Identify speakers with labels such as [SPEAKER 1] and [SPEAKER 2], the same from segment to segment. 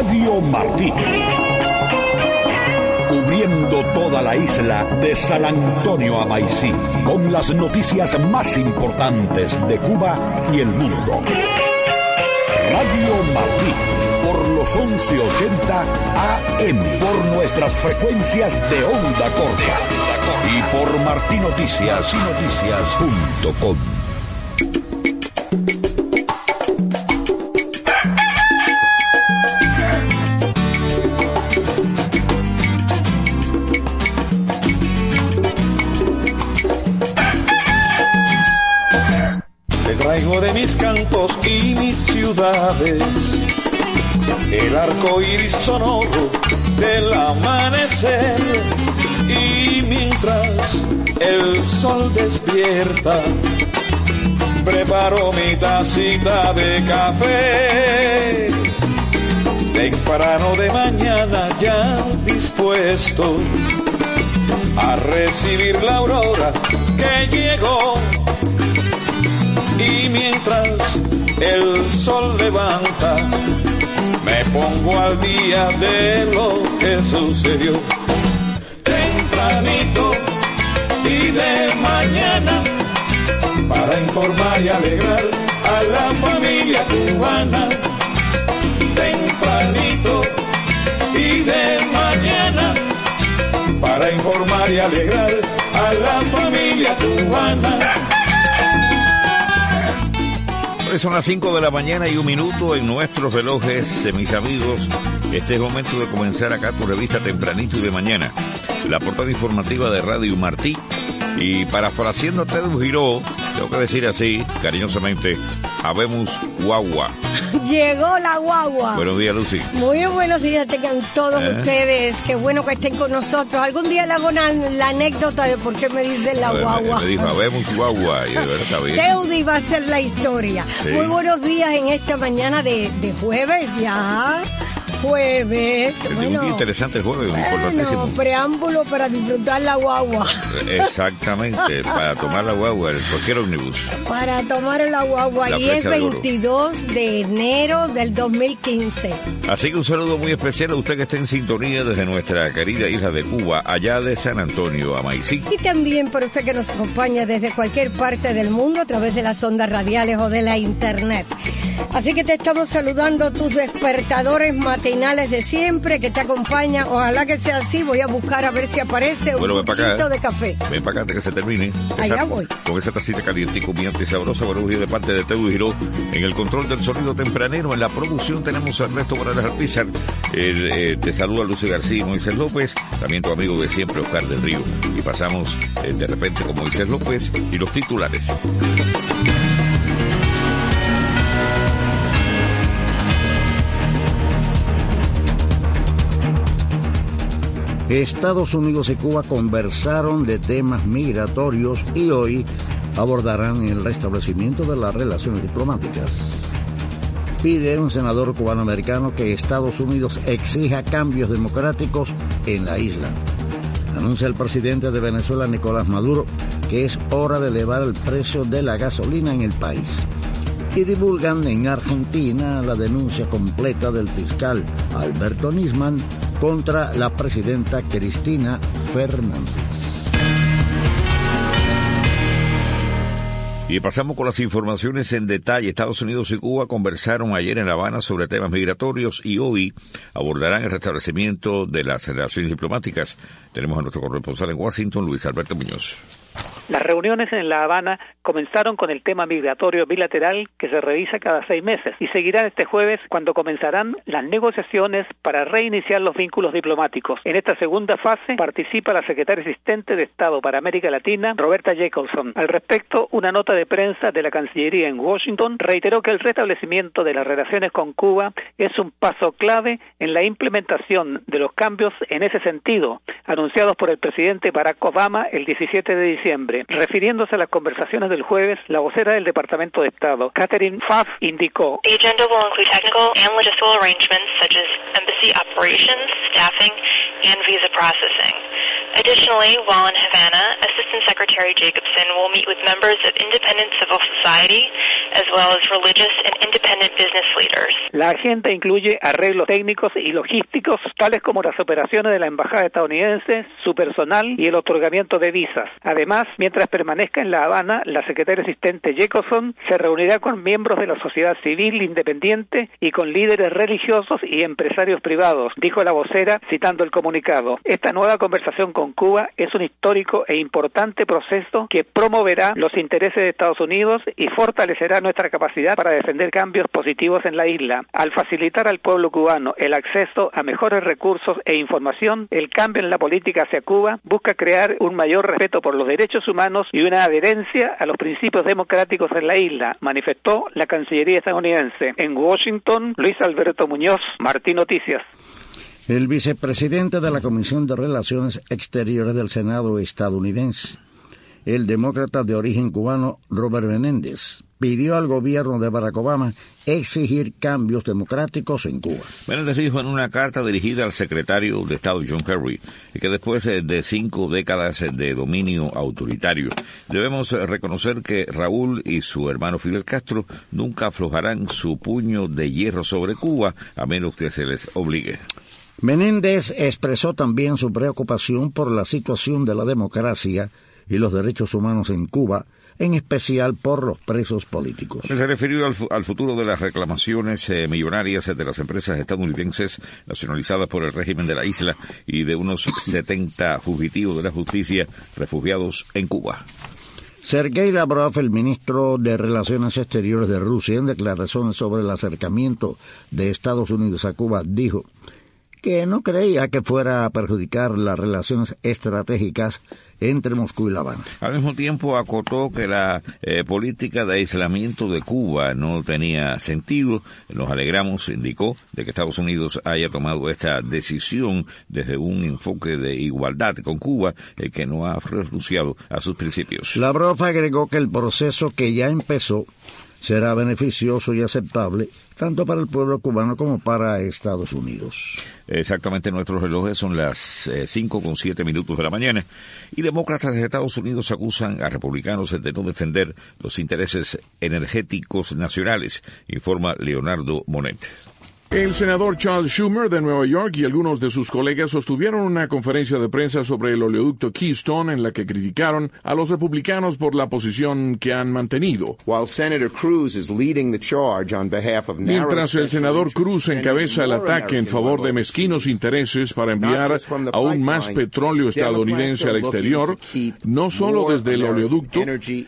[SPEAKER 1] Radio Martí. Cubriendo toda la isla de San Antonio a Maicí, con las noticias más importantes de Cuba y el mundo. Radio Martí, por los 1180 AM, por nuestras frecuencias de onda corta y por martinoticias.com.
[SPEAKER 2] Traigo de mis cantos y mis ciudades el arco iris sonoro del amanecer, y mientras el sol despierta preparo mi tacita de café temprano de mañana, ya dispuesto a recibir la aurora que llegó. Y mientras el sol levanta, me pongo al día de lo que sucedió. Tempranito y de mañana, para informar y alegrar a la familia cubana. Tempranito y de mañana, para informar y alegrar a la familia cubana.
[SPEAKER 3] Son las 5 de la mañana y 1 minuto en nuestros relojes, mis amigos. Este es el momento de comenzar acá tu revista Tempranito y de mañana, la portada informativa de Radio Martí. Y parafraseando a Teddy Giró, tengo que decir así, cariñosamente, habemos guagua.
[SPEAKER 4] Llegó la guagua.
[SPEAKER 3] Buenos días, Lucy.
[SPEAKER 4] Muy buenos días tengan todos ustedes. Qué bueno que estén con nosotros. Algún día le hago la anécdota de por qué me dicen la guagua.
[SPEAKER 3] Me dijo, habemos guagua. Y de verdad está bien.
[SPEAKER 4] Teudi va a ser la historia. Sí. Muy buenos días en esta mañana de jueves ya. Jueves.
[SPEAKER 3] Es un día interesante el jueves, importantísimo.
[SPEAKER 4] Preámbulo para disfrutar la guagua.
[SPEAKER 3] Exactamente, para tomar la guagua, cualquier ómnibus. Para tomar la guagua,
[SPEAKER 4] y es 22 de enero del 2015.
[SPEAKER 3] Así que un saludo muy especial a usted que está en sintonía desde nuestra querida isla de Cuba, allá de San Antonio a Maicí.
[SPEAKER 4] Y también por usted que nos acompaña desde cualquier parte del mundo a través de las ondas radiales o de la internet. Así que te estamos saludando, tus despertadores matinales de siempre que te acompañan. Ojalá que sea así. Voy a buscar a ver si aparece un poquito de café.
[SPEAKER 3] Ven para acá hasta que se termine.
[SPEAKER 4] Allá voy.
[SPEAKER 3] Con esa tacita caliente, comiente y sabrosa. Buenos días de parte de Teo Giró. En el control del sonido tempranero, en la producción tenemos a Ernesto Morales Artizar. Te saluda Lucio García y Moisés López. También tu amigo de siempre, Oscar del Río. Y pasamos de repente con Moisés López y los titulares.
[SPEAKER 5] Estados Unidos y Cuba conversaron de temas migratorios y hoy abordarán el restablecimiento de las relaciones diplomáticas. Pide un senador cubanoamericano que Estados Unidos exija cambios democráticos en la isla. Anuncia el presidente de Venezuela, Nicolás Maduro, que es hora de elevar el precio de la gasolina en el país. Y divulgan en Argentina la denuncia completa del fiscal Alberto Nisman contra la presidenta Cristina Fernández.
[SPEAKER 3] Y pasamos con las informaciones en detalle. Estados Unidos y Cuba conversaron ayer en La Habana sobre temas migratorios y hoy abordarán el restablecimiento de las relaciones diplomáticas. Tenemos a nuestro corresponsal en Washington, Luis Alberto Muñoz.
[SPEAKER 6] Las reuniones en La Habana comenzaron con el tema migratorio bilateral que se revisa cada 6 meses y seguirán este jueves cuando comenzarán las negociaciones para reiniciar los vínculos diplomáticos. En esta segunda fase participa la secretaria asistente de Estado para América Latina, Roberta Jacobson. Al respecto, una nota de prensa de la Cancillería en Washington reiteró que el restablecimiento de las relaciones con Cuba es un paso clave en la implementación de los cambios en ese sentido, anunciados por el presidente Barack Obama el 17 de diciembre. Refiriéndose a las conversaciones del jueves, la vocera del Departamento de Estado, Catherine Pfaff, indicó:
[SPEAKER 7] The agenda will include technical and logistical arrangements such as embassy operations, staffing, and visa processing. Additionally, while in Havana, Assistant Secretary Jacobson will meet with members of independent civil society as well as religious and independent business leaders.
[SPEAKER 6] La agenda incluye arreglos técnicos y logísticos, tales como las operaciones de la embajada estadounidense, su personal y el otorgamiento de visas. Además, mientras permanezca en La Habana, la secretaria asistente Jacobson se reunirá con miembros de la sociedad civil independiente y con líderes religiosos y empresarios privados, dijo la vocera citando el comunicado. Esta nueva conversación con Cuba es un histórico e importante proceso que promoverá los intereses de Estados Unidos y fortalecerá nuestra capacidad para defender cambios positivos en la isla. Al facilitar al pueblo cubano el acceso a mejores recursos e información, el cambio en la política hacia Cuba busca crear un mayor respeto por los derechos humanos y una adherencia a los principios democráticos en la isla, manifestó la Cancillería estadounidense. En Washington, Luis Alberto Muñoz, Martí Noticias.
[SPEAKER 5] El vicepresidente de la Comisión de Relaciones Exteriores del Senado estadounidense, el demócrata de origen cubano Robert Menéndez, pidió al gobierno de Barack Obama exigir cambios democráticos en Cuba.
[SPEAKER 3] Menéndez dijo en una carta dirigida al secretario de Estado John Kerry que después de 5 décadas de dominio autoritario, debemos reconocer que Raúl y su hermano Fidel Castro nunca aflojarán su puño de hierro sobre Cuba a menos que se les obligue.
[SPEAKER 5] Menéndez expresó también su preocupación por la situación de la democracia y los derechos humanos en Cuba, en especial por los presos políticos.
[SPEAKER 3] Se refirió al futuro de las reclamaciones millonarias de las empresas estadounidenses nacionalizadas por el régimen de la isla y de unos 70 fugitivos de la justicia refugiados en Cuba.
[SPEAKER 5] Sergei Lavrov, el ministro de Relaciones Exteriores de Rusia, en declaraciones sobre el acercamiento de Estados Unidos a Cuba, dijo que no creía que fuera a perjudicar las relaciones estratégicas entre Moscú y La Habana.
[SPEAKER 3] Al mismo tiempo acotó que la política de aislamiento de Cuba no tenía sentido. Nos alegramos, indicó, de que Estados Unidos haya tomado esta decisión desde un enfoque de igualdad con Cuba, que no ha renunciado a sus principios.
[SPEAKER 5] Lavrov agregó que el proceso que ya empezó será beneficioso y aceptable tanto para el pueblo cubano como para Estados Unidos.
[SPEAKER 3] Exactamente, nuestros relojes son las 5:07 de la mañana y demócratas de Estados Unidos acusan a republicanos de no defender los intereses energéticos nacionales, informa Leonardo Monet.
[SPEAKER 8] El senador Charles Schumer de Nueva York y algunos de sus colegas sostuvieron una conferencia de prensa sobre el oleoducto Keystone en la que criticaron a los republicanos por la posición que han mantenido. Mientras el senador Cruz encabeza el ataque en favor de mezquinos intereses para enviar aún más petróleo estadounidense al exterior, no solo desde el oleoducto,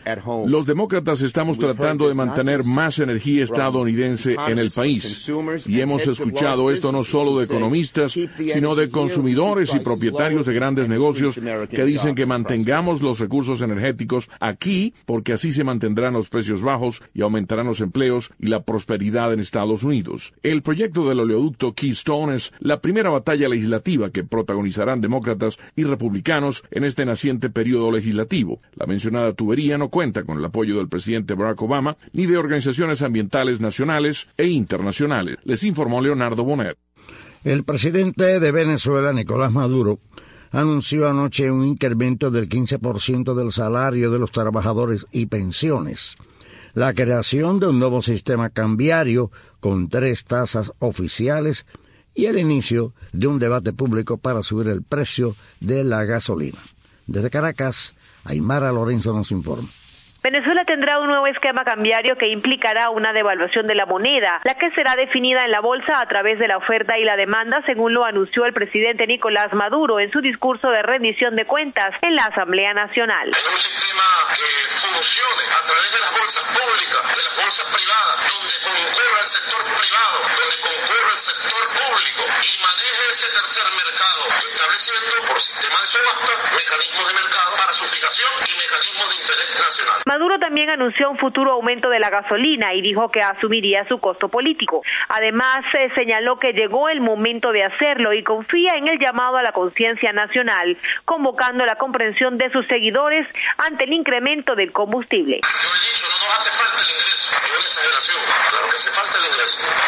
[SPEAKER 8] los demócratas estamos tratando de mantener más energía estadounidense en el país. Y hemos escuchado esto no solo de economistas, sino de consumidores y propietarios de grandes negocios que dicen que mantengamos los recursos energéticos aquí porque así se mantendrán los precios bajos y aumentarán los empleos y la prosperidad en Estados Unidos. El proyecto del oleoducto Keystone es la primera batalla legislativa que protagonizarán demócratas y republicanos en este naciente periodo legislativo. La mencionada tubería no cuenta con el apoyo del presidente Barack Obama ni de organizaciones ambientales nacionales e internacionales. Les informó Leonardo Bonet.
[SPEAKER 5] El presidente de Venezuela, Nicolás Maduro, anunció anoche un incremento del 15% del salario de los trabajadores y pensiones, la creación de un nuevo sistema cambiario con 3 tasas oficiales y el inicio de un debate público para subir el precio de la gasolina. Desde Caracas, Aymara Lorenzo nos informa.
[SPEAKER 9] Venezuela tendrá un nuevo esquema cambiario que implicará una devaluación de la moneda, la que será definida en la bolsa a través de la oferta y la demanda, según lo anunció el presidente Nicolás Maduro en su discurso de rendición de cuentas en la Asamblea Nacional.
[SPEAKER 10] Es un sistema que funcione a través de las bolsas públicas, de las bolsas privadas, donde concurra el sector privado, donde concurra el sector público y maneje ese tercer mercado, estableciendo por sistema de subasta mecanismos de mercado para su fijación y mecanismos de interés nacional.
[SPEAKER 9] Maduro también anunció un futuro aumento de la gasolina y dijo que asumiría su costo político. Además, señaló que llegó el momento de hacerlo y confía en el llamado a la conciencia nacional, convocando la comprensión de sus seguidores ante el incremento del combustible.
[SPEAKER 10] Yo he dicho, no nos hace falta el ingreso, es una exageración, claro que hace falta el ingreso. Yo quiero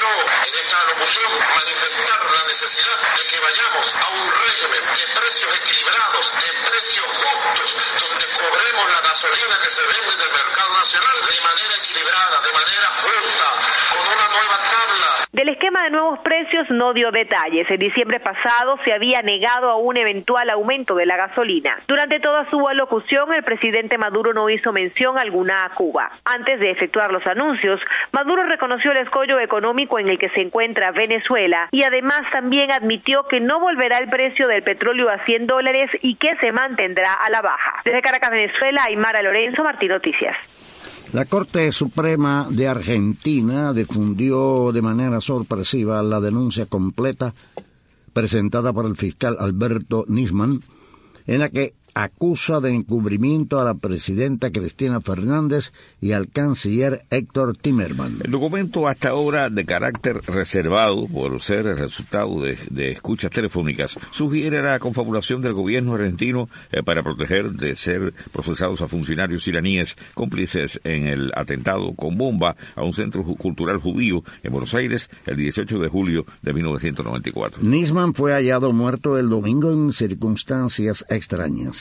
[SPEAKER 10] quiero en esta locución manifestar la necesidad de que vayamos a un régimen de precios equilibrados, de precios justos, donde cobremos la gasolina que se vende en el mercado nacional de manera equilibrada, de manera justa, con una nueva tabla.
[SPEAKER 9] Del esquema de nuevos precios no dio detalles. En diciembre pasado se había negado a un eventual aumento de la gasolina. Durante toda su alocución, el presidente Maduro no hizo mención alguna a Cuba. Antes de efectuar los anuncios, Maduro reconoció el escollo económico en el que se encuentra Venezuela y además también admitió que no volverá el precio del petróleo a $100 y que se mantendrá a la baja. Desde Caracas, Venezuela, Aymara Lorenzo, Martín Noticias.
[SPEAKER 5] La Corte Suprema de Argentina difundió de manera sorpresiva la denuncia completa presentada por el fiscal Alberto Nisman, en la que acusa de encubrimiento a la presidenta Cristina Fernández y al canciller Héctor Timerman.
[SPEAKER 3] El documento, hasta ahora de carácter reservado por ser el resultado de escuchas telefónicas, sugiere la confabulación del gobierno argentino para proteger de ser procesados a funcionarios iraníes cómplices en el atentado con bomba a un centro cultural judío en Buenos Aires el 18 de julio de 1994.
[SPEAKER 5] Nisman fue hallado muerto el domingo en circunstancias extrañas.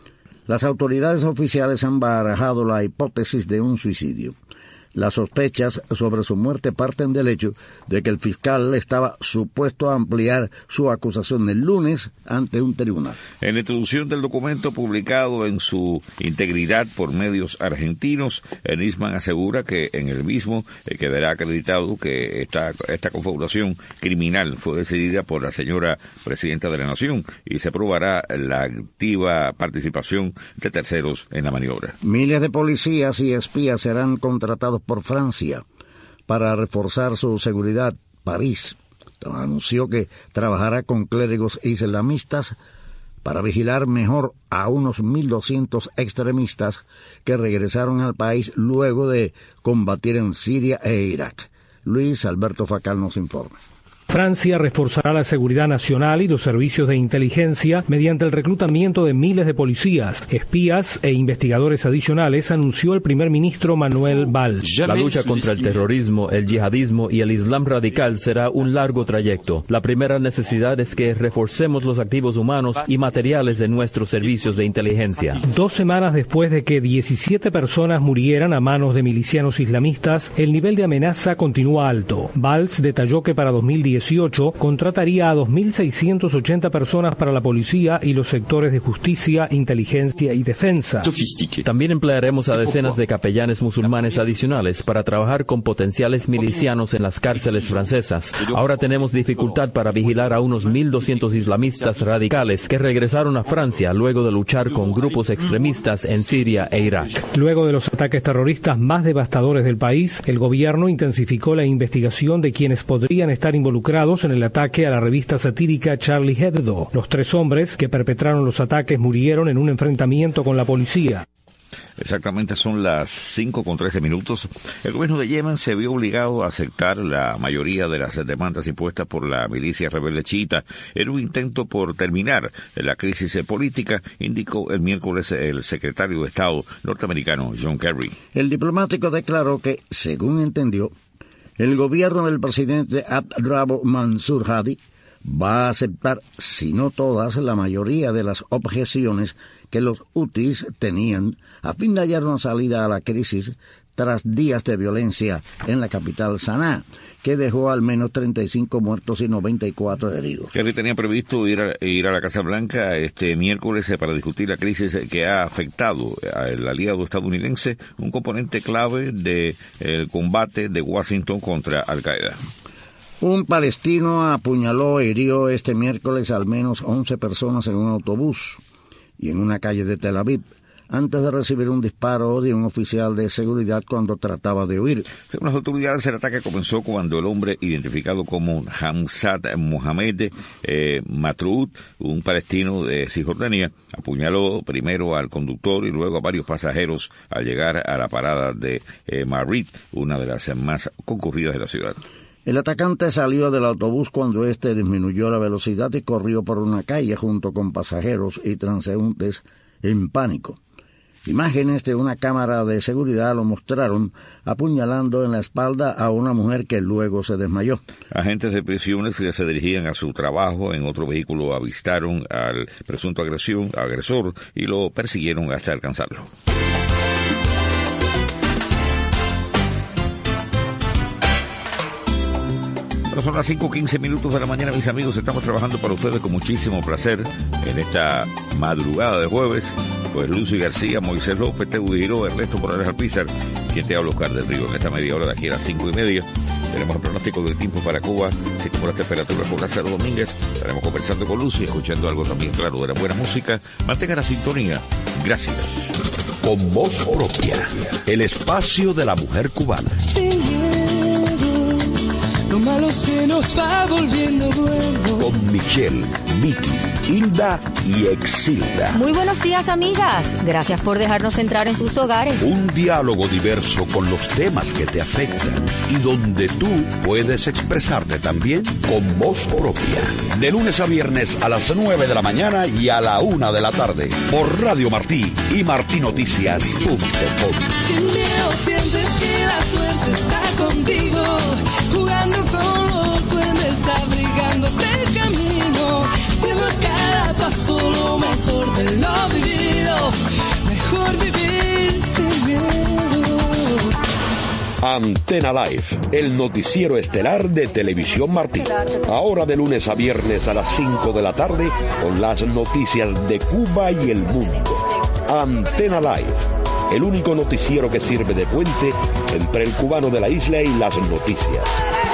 [SPEAKER 5] Las autoridades oficiales han barajado la hipótesis de un suicidio. Las sospechas sobre su muerte parten del hecho de que el fiscal estaba supuesto a ampliar su acusación el lunes ante un tribunal. En
[SPEAKER 3] la introducción del documento publicado en su integridad por medios argentinos, Nisman asegura que en el mismo quedará acreditado que esta confabulación criminal fue decidida por la señora presidenta de la Nación y se probará la activa participación de terceros en la maniobra.
[SPEAKER 5] Miles de policías y espías serán contratados por Francia para reforzar su seguridad. París anunció que trabajará con clérigos islamistas para vigilar mejor a unos 1.200 extremistas que regresaron al país luego de combatir en Siria e Irak. Luis Alberto Facal nos informa.
[SPEAKER 11] Francia reforzará la seguridad nacional y los servicios de inteligencia mediante el reclutamiento de miles de policías, espías e investigadores adicionales, anunció el primer ministro Manuel Valls.
[SPEAKER 12] La lucha contra el terrorismo, el yihadismo y el islam radical será un largo trayecto. La primera necesidad es que reforcemos los activos humanos y materiales de nuestros servicios de inteligencia.
[SPEAKER 11] 2 semanas después de que 17 personas murieran a manos de milicianos islamistas, el nivel de amenaza continúa alto. Valls detalló que para 2018 contrataría a 2.680 personas para la policía y los sectores de justicia, inteligencia y defensa.
[SPEAKER 12] También emplearemos a decenas de capellanes musulmanes adicionales para trabajar con potenciales milicianos en las cárceles francesas. Ahora tenemos dificultad para vigilar a unos 1.200 islamistas radicales que regresaron a Francia luego de luchar con grupos extremistas en Siria e Irak.
[SPEAKER 11] Luego de los ataques terroristas más devastadores del país, el gobierno intensificó la investigación de quienes podrían estar involucrados en el ataque a la revista satírica Charlie Hebdo. Los 3 hombres que perpetraron los ataques murieron en un enfrentamiento con la policía.
[SPEAKER 3] Exactamente son las 5:13. El gobierno de Yemen se vio obligado a aceptar la mayoría de las demandas impuestas por la milicia rebelde chiita en un intento por terminar la crisis política, indicó el miércoles el secretario de Estado norteamericano John Kerry.
[SPEAKER 5] El diplomático declaró que, según entendió, el gobierno del presidente Abd Rabo Mansur Hadi va a aceptar, si no todas, la mayoría de las objeciones que los hutis tenían a fin de hallar una salida a la crisis tras días de violencia en la capital Sanaa, que dejó al menos 35 muertos y 94 heridos.
[SPEAKER 3] Kerry tenía previsto ir a la Casa Blanca este miércoles para discutir la crisis que ha afectado al aliado estadounidense, un componente clave del combate de Washington contra Al-Qaeda.
[SPEAKER 5] Un palestino apuñaló e hirió este miércoles al menos 11 personas en un autobús y en una calle de Tel Aviv, antes de recibir un disparo de un oficial de seguridad cuando trataba de huir.
[SPEAKER 3] Según las autoridades, el ataque comenzó cuando el hombre identificado como Hamzat Mohamed Matroud, un palestino de Cisjordania, apuñaló primero al conductor y luego a varios pasajeros al llegar a la parada de Marit, una de las más concurridas de la ciudad.
[SPEAKER 5] El atacante salió del autobús cuando éste disminuyó la velocidad y corrió por una calle junto con pasajeros y transeúntes en pánico. Imágenes de una cámara de seguridad lo mostraron apuñalando en la espalda a una mujer que luego se desmayó.
[SPEAKER 3] Agentes de prisiones que se dirigían a su trabajo en otro vehículo avistaron al presunto agresor y lo persiguieron hasta alcanzarlo. Son las 5:15 de la mañana, mis amigos. Estamos trabajando para ustedes con muchísimo placer en esta madrugada de jueves. Pues Lucy García, Moisés López, Teudo Giró, Ernesto Morales Alpizar, quien te habla, Oscar del Río. En esta media hora de aquí a las 5:30 tenemos el pronóstico del tiempo para Cuba, así como las temperaturas con Lázaro Domínguez. Estaremos conversando con Lucy, escuchando algo también, claro, de la buena música. Mantenga la sintonía. Gracias.
[SPEAKER 1] Con voz propia, el espacio de la mujer cubana.
[SPEAKER 13] Lo malo se nos va volviendo bueno.
[SPEAKER 1] Con Michelle, Vicky, Hilda y Exilda.
[SPEAKER 14] Muy buenos días, amigas. Gracias por dejarnos entrar en sus hogares.
[SPEAKER 1] Un diálogo diverso con los temas que te afectan y donde tú puedes expresarte también con voz propia. De lunes a viernes a las 9 de la mañana y a la 1 de la tarde. Por Radio Martí y martinoticias.com.
[SPEAKER 13] Sin miedo sientes que la suerte está contigo. Jugando con los duendes, abrigándote el camino, siendo cada paso lo mejor de lo vivido, mejor vivir sin miedo.
[SPEAKER 1] Antena Live, el noticiero estelar de Televisión Martí. Ahora de lunes a viernes a las 5 de la tarde con las noticias de Cuba y el mundo. Antena Live, el único noticiero que sirve de puente entre el cubano de la isla y las noticias.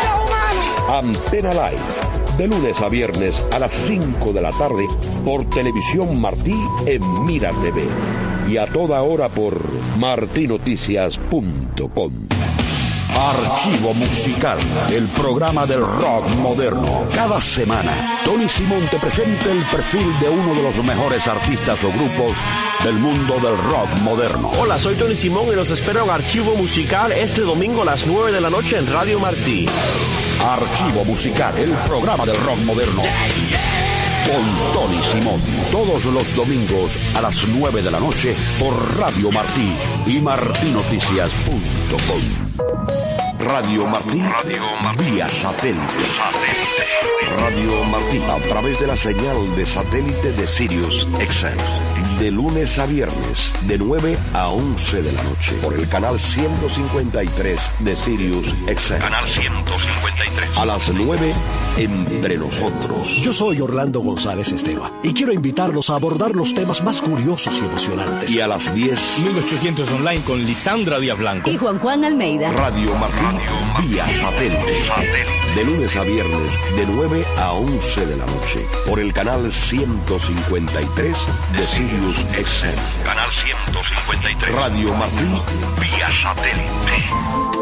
[SPEAKER 1] Antena Live, de lunes a viernes a las 5 de la tarde por Televisión Martí en Mira TV y a toda hora por martinoticias.com. Archivo Musical, el programa del rock moderno. Cada semana, Tony Simón te presenta el perfil de uno de los mejores artistas o grupos del mundo del rock moderno.
[SPEAKER 15] Hola, soy Tony Simón y los espero en Archivo Musical este domingo a las 9 de la noche en Radio Martí.
[SPEAKER 1] Archivo Musical, el programa del rock moderno. Con Tony Simón, todos los domingos a las 9 de la noche por Radio Martí y martinoticias.com. Radio Martí, vía satélite. Radio Martí, a través de la señal de satélite de Sirius XM. De lunes a viernes, de 9 a 11 de la noche, por el canal 153 de Sirius XM.
[SPEAKER 10] Canal 153.
[SPEAKER 1] A las 9, Entre Nosotros.
[SPEAKER 16] Yo soy Orlando González Esteva y quiero invitarlos a abordar los temas más curiosos y emocionantes.
[SPEAKER 1] Y a las 10,
[SPEAKER 17] 1800 online con Lisandra Díaz Blanco
[SPEAKER 14] y Juan Almeida.
[SPEAKER 1] Radio Martí, vía satélite. De lunes a viernes, de 9 a 11 de la noche, por el canal 153 de Sirius XM.
[SPEAKER 10] Canal 153.
[SPEAKER 1] Radio Martí,
[SPEAKER 10] vía satélite.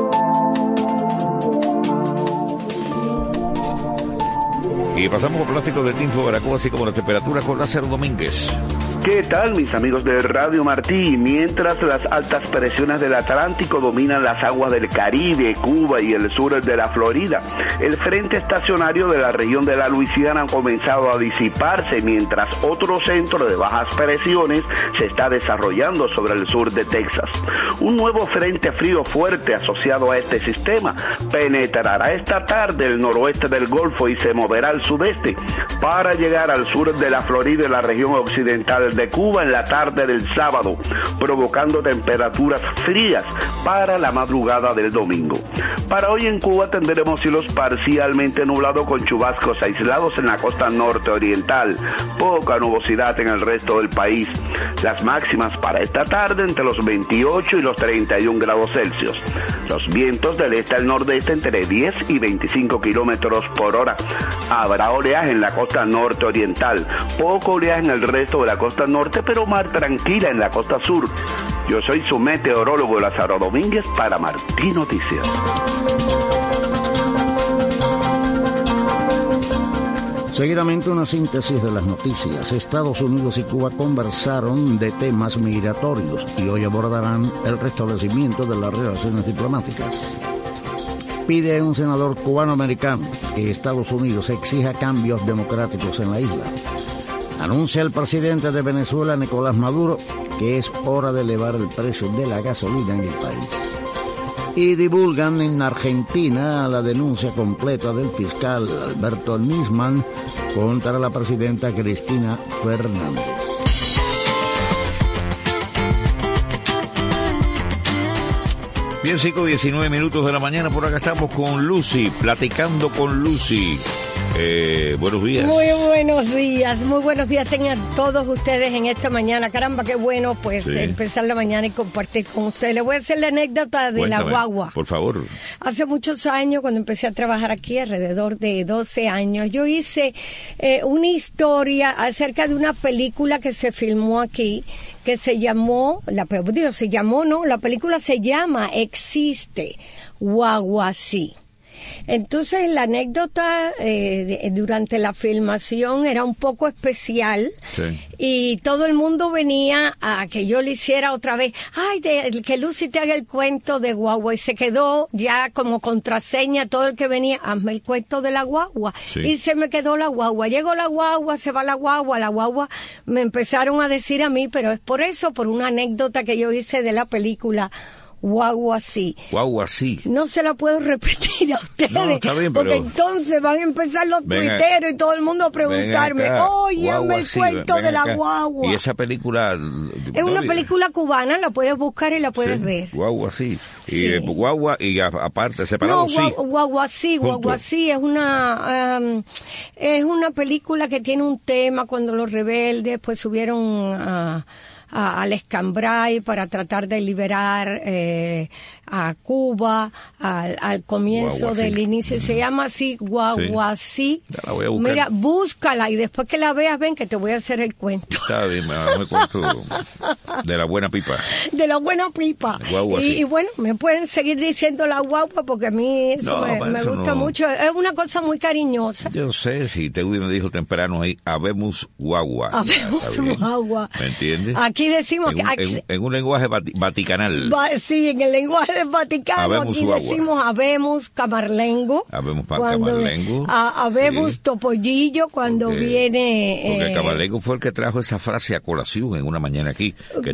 [SPEAKER 3] Y pasamos con pronóstico del tiempo para Cuba, así como la temperatura con Lázaro Domínguez.
[SPEAKER 18] ¿Qué tal, mis amigos de Radio Martí? Mientras las altas presiones del Atlántico dominan las aguas del Caribe, Cuba y el sur de la Florida, el frente estacionario de la región de la Luisiana ha comenzado a disiparse, mientras otro centro de bajas presiones se está desarrollando sobre el sur de Texas. Un nuevo frente frío fuerte asociado a este sistema penetrará esta tarde el noroeste del Golfo y se moverá al sudeste para llegar al sur de la Florida y la región occidental de Cuba en la tarde del sábado, provocando temperaturas frías para la madrugada del domingo. Para hoy en Cuba tendremos cielos parcialmente nublados con chubascos aislados en la costa norte oriental, poca nubosidad en el resto del país. Las máximas para esta tarde entre los 28 y los 31 grados Celsius. Los vientos del este al nordeste entre 10 y 25 kilómetros por hora. Habrá oleaje en la costa norte oriental, poco oleaje en el resto de la costa norte, pero mar tranquila en la costa sur. Yo soy su meteorólogo Lázaro Domínguez para Martí Noticias.
[SPEAKER 5] Seguidamente una síntesis de las noticias. Estados Unidos y Cuba conversaron de temas migratorios y hoy abordarán el restablecimiento de las relaciones diplomáticas. Pide un senador cubano-americano que Estados Unidos exija cambios democráticos en la isla. Anuncia el presidente de Venezuela, Nicolás Maduro, que es hora de elevar el precio de la gasolina en el país. Y divulgan en Argentina la denuncia completa del fiscal Alberto Nisman contra la presidenta Cristina Fernández.
[SPEAKER 3] Bien, 5:19 de la mañana, por acá estamos con Lucy, platicando con Lucy. Buenos días.
[SPEAKER 4] Muy buenos días tengan todos ustedes en esta mañana. Caramba, qué bueno pues empezar la mañana y compartir con ustedes. Les voy a hacer la anécdota de la guagua.
[SPEAKER 3] Por favor.
[SPEAKER 4] Hace muchos años, cuando empecé a trabajar aquí, alrededor de 12 años, yo hice una historia acerca de una película que se filmó aquí, que se llamó, la película se llama Existe, Guaguasí. Entonces la anécdota durante la filmación era un poco especial y todo el mundo venía a que yo le hiciera otra vez, que Lucy te haga el cuento de guagua, y se quedó ya como contraseña todo el que venía, hazme el cuento de la guagua, y se me quedó la guagua, llegó la guagua, se va la guagua, me empezaron a decir a mí, pero es por una anécdota que yo hice de la película Guaguasí. No se la puedo repetir a ustedes.
[SPEAKER 3] No, está bien,
[SPEAKER 4] porque entonces van a empezar los tuiteros y todo el mundo a preguntarme, oye, hazme el cuento de la guagua.
[SPEAKER 3] Y esa película
[SPEAKER 4] es una película cubana, la puedes buscar y la puedes ver.
[SPEAKER 3] Guaguasí. Y guagua y aparte separado.
[SPEAKER 4] Guaguasí es una película que tiene un tema cuando los rebeldes pues subieron al Escambray para tratar de liberar a Cuba al comienzo del inicio. Se llama así, Guaguasí.
[SPEAKER 3] La voy a buscar.
[SPEAKER 4] Mira, búscala y después que la veas, ven que te voy a hacer el cuento.
[SPEAKER 3] Está bien, me cuento de la buena pipa.
[SPEAKER 4] De la buena pipa. Y bueno, me pueden seguir diciendo la guagua porque a mí eso me gusta mucho. Es una cosa muy cariñosa.
[SPEAKER 3] Yo sé, si te me dijo temprano ahí, habemos guagua.
[SPEAKER 4] Habemos guagua.
[SPEAKER 3] ¿Me entiendes?
[SPEAKER 4] Aquí decimos
[SPEAKER 3] en un lenguaje vaticanal.
[SPEAKER 4] Sí, en el lenguaje del Vaticano.
[SPEAKER 3] Habemos
[SPEAKER 4] aquí
[SPEAKER 3] guagua.
[SPEAKER 4] Decimos habemos camarlengo. Habemos topollillo cuando viene.
[SPEAKER 3] Porque camarlengo fue el que trajo esa frase a colación en una mañana aquí. Que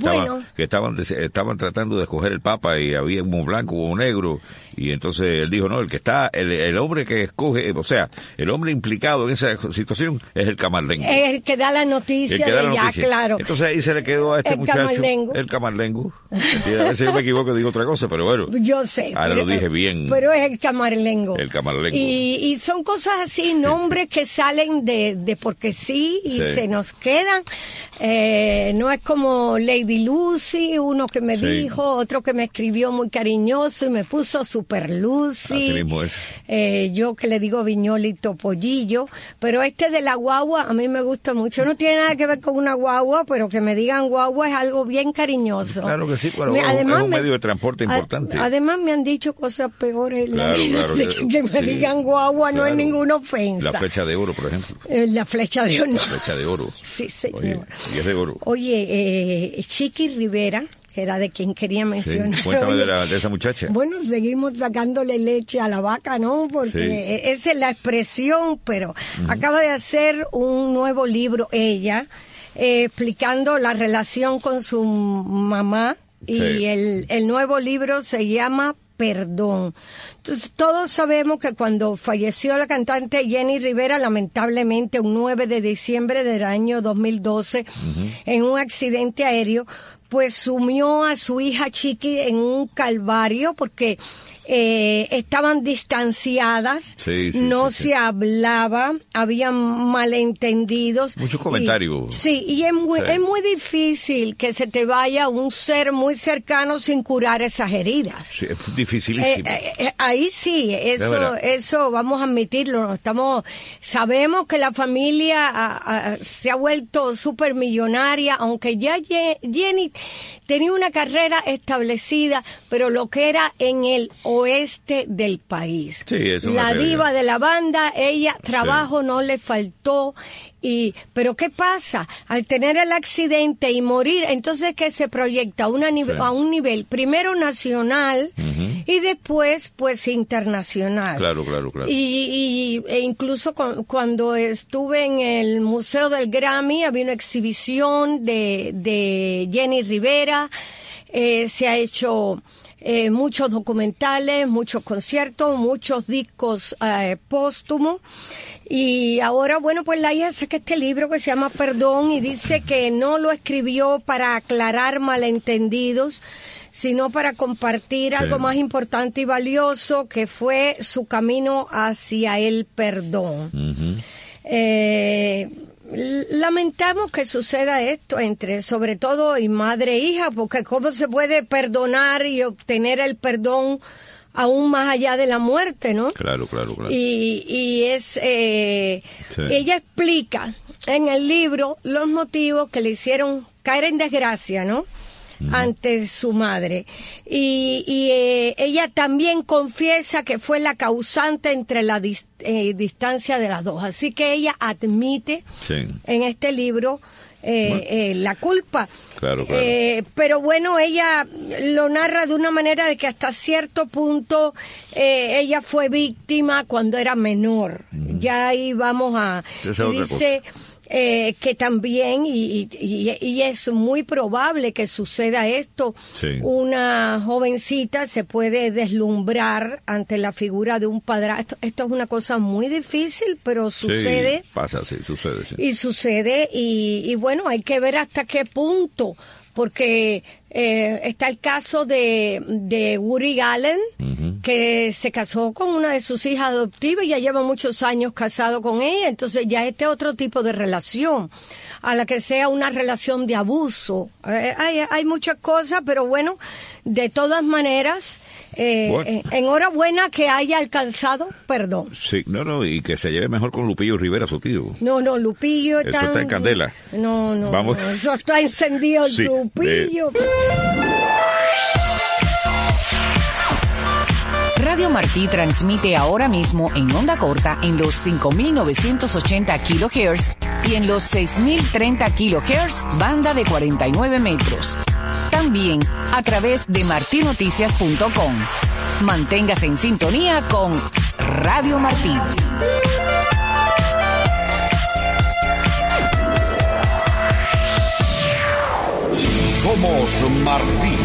[SPEAKER 3] estaban tratando de escoger el papa y había uno blanco, uno negro. Y entonces él dijo, no, el hombre que escoge, o sea, el hombre implicado en esa situación es el camarlengo.
[SPEAKER 4] Es el que da la noticia. Claro.
[SPEAKER 3] Entonces ahí se le quedó a este muchacho el camarlengo. A veces yo me equivoco y digo otra cosa, pero bueno.
[SPEAKER 4] Yo sé.
[SPEAKER 3] Ahora lo dije bien.
[SPEAKER 4] Pero es el camarlengo.
[SPEAKER 3] El camarlengo.
[SPEAKER 4] Y son cosas así, nombres que salen de porque sí y se nos quedan. No es como Lady Lucy, uno que me dijo, otro que me escribió muy cariñoso y me puso Super Lucy.
[SPEAKER 3] Así mismo es.
[SPEAKER 4] Yo que le digo Viñoli Topollillo, pero este de la guagua a mí me gusta mucho. No tiene nada que ver con una guagua, pero que me digan guagua es algo bien cariñoso.
[SPEAKER 3] Claro que sí, pero además es un medio de transporte importante.
[SPEAKER 4] Además me han dicho cosas peores.
[SPEAKER 3] Claro.
[SPEAKER 4] Que me digan guagua no es ninguna ofensa.
[SPEAKER 3] La flecha de oro, por ejemplo.
[SPEAKER 4] La flecha de oro.
[SPEAKER 3] La flecha de oro.
[SPEAKER 4] Sí, señor.
[SPEAKER 3] Oye, y es de oro.
[SPEAKER 4] Oye, Chiqui Rivera, que era de quien quería mencionar.
[SPEAKER 3] Sí. Cuéntame de esa muchacha.
[SPEAKER 4] Bueno, seguimos sacándole leche a la vaca, ¿no? Porque esa es la expresión, pero acaba de hacer un nuevo libro ella, explicando la relación con su mamá, y el nuevo libro se llama Perdón. Entonces, todos sabemos que cuando falleció la cantante Jenny Rivera, lamentablemente un 9 de diciembre del año 2012, en un accidente aéreo, pues sumió a su hija Chiqui en un calvario porque estaban distanciadas, no se hablaba, habían malentendidos.
[SPEAKER 3] Muchos comentarios.
[SPEAKER 4] Y es muy difícil que se te vaya un ser muy cercano sin curar esas heridas.
[SPEAKER 3] Sí, es dificilísimo.
[SPEAKER 4] Ahí sí, eso vamos a admitirlo. Sabemos que la familia se ha vuelto súper millonaria, aunque ya Jenny tenía una carrera establecida, pero lo que era en el oeste del país.
[SPEAKER 3] Sí, eso
[SPEAKER 4] la diva de la banda, ella trabajo no le faltó. Pero ¿qué pasa? Al tener el accidente y morir, entonces que se proyecta a un nivel primero nacional y después pues internacional.
[SPEAKER 3] Claro.
[SPEAKER 4] E incluso cuando estuve en el Museo del Grammy había una exhibición de Jenny Rivera. Se ha hecho muchos documentales, muchos conciertos, muchos discos póstumos. Y ahora, bueno, pues la hija saca este libro que se llama Perdón y dice que no lo escribió para aclarar malentendidos, sino para compartir algo más importante y valioso, que fue su camino hacia el perdón. Lamentamos que suceda esto sobre todo en madre e hija, porque cómo se puede perdonar y obtener el perdón aún más allá de la muerte, ¿no? Claro. Y ella explica en el libro los motivos que le hicieron caer en desgracia, ¿no? Ante su madre. Y ella también confiesa que fue la causante entre la distancia de las dos. Así que ella admite en este libro la culpa. Claro. Pero bueno, ella lo narra de una manera de que hasta cierto punto ella fue víctima cuando era menor. Ya ahí vamos a... Dice que también, y es muy probable que suceda esto, una jovencita se puede deslumbrar ante la figura de un padrastro. Esto es una cosa muy difícil, pero sucede.
[SPEAKER 3] Sucede.
[SPEAKER 4] Y sucede, y bueno, hay que ver hasta qué punto, porque está el caso de Woody Allen, que se casó con una de sus hijas adoptivas y ya lleva muchos años casado con ella, entonces ya este otro tipo de relación, a la que sea una relación de abuso. Hay muchas cosas, pero bueno, de todas maneras, enhorabuena que haya alcanzado perdón.
[SPEAKER 3] Sí, y que se lleve mejor con Lupillo Rivera, su tío.
[SPEAKER 4] No, Lupillo
[SPEAKER 3] eso está en candela.
[SPEAKER 4] No, vamos. Eso está encendido, Lupillo.
[SPEAKER 19] Radio Martí transmite ahora mismo en onda corta en los 5.980 kHz y en los 6.030 kHz, banda de 49 metros. También a través de martinoticias.com. Manténgase en sintonía con Radio Martí.
[SPEAKER 1] Somos Martí.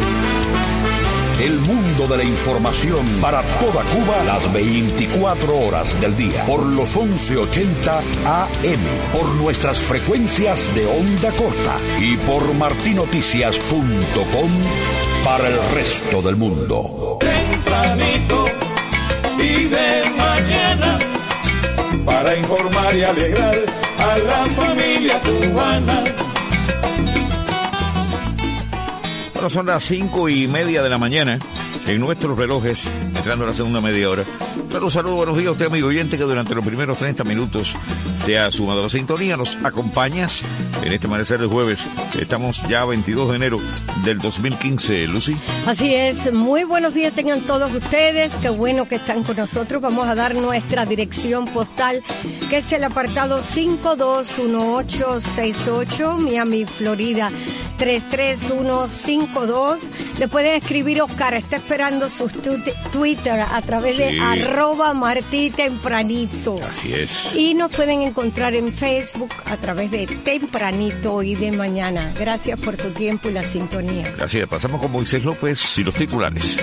[SPEAKER 1] El mundo de la información para toda Cuba las 24 horas del día. Por los 1180 AM. Por nuestras frecuencias de onda corta. Y por martinoticias.com para el resto del mundo.
[SPEAKER 2] Tempranito y de mañana. Para informar y alegrar a la familia cubana.
[SPEAKER 3] Bueno, son las 5:30 de la mañana en nuestros relojes, entrando a la segunda media hora. Un saludo, buenos días a usted, amigo oyente, que durante los primeros 30 minutos se ha sumado a la sintonía. Nos acompañas en este amanecer de jueves. Estamos ya 22 de enero del 2015, Lucy.
[SPEAKER 4] Así es, muy buenos días tengan todos ustedes. Qué bueno que están con nosotros. Vamos a dar nuestra dirección postal, que es el apartado 521868, Miami, Florida 33152. Le pueden escribir Oscar, está esperando sus Twitter a través de @MartíTempranito.
[SPEAKER 3] Así es.
[SPEAKER 4] Y nos pueden encontrar en Facebook a través de Tempranito y de Mañana. Gracias por tu tiempo y la sintonía.
[SPEAKER 3] Gracias. Pasamos con Moisés López y los titulares.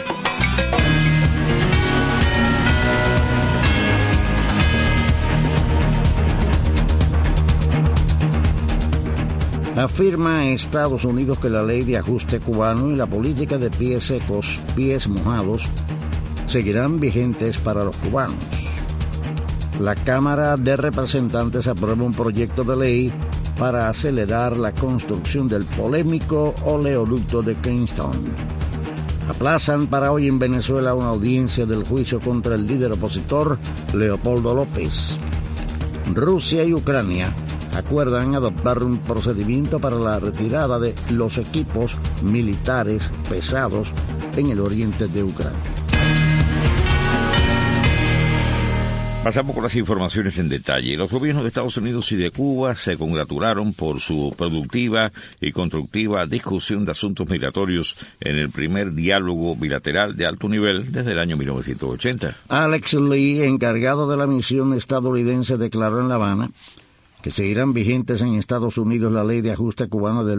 [SPEAKER 5] Afirma Estados Unidos que la ley de ajuste cubano y la política de pies secos, pies mojados seguirán vigentes para los cubanos. La Cámara de Representantes aprueba un proyecto de ley para acelerar la construcción del polémico oleoducto de Keystone. Aplazan para hoy en Venezuela una audiencia del juicio contra el líder opositor Leopoldo López. Rusia y Ucrania acuerdan adoptar un procedimiento para la retirada de los equipos militares pesados en el oriente de Ucrania.
[SPEAKER 3] Pasamos con las informaciones en detalle. Los gobiernos de Estados Unidos y de Cuba se congratularon por su productiva y constructiva discusión de asuntos migratorios en el primer diálogo bilateral de alto nivel desde el año 1980.
[SPEAKER 5] Alex Lee, encargado de la misión estadounidense, declaró en La Habana que seguirán vigentes en Estados Unidos la Ley de Ajuste Cubana del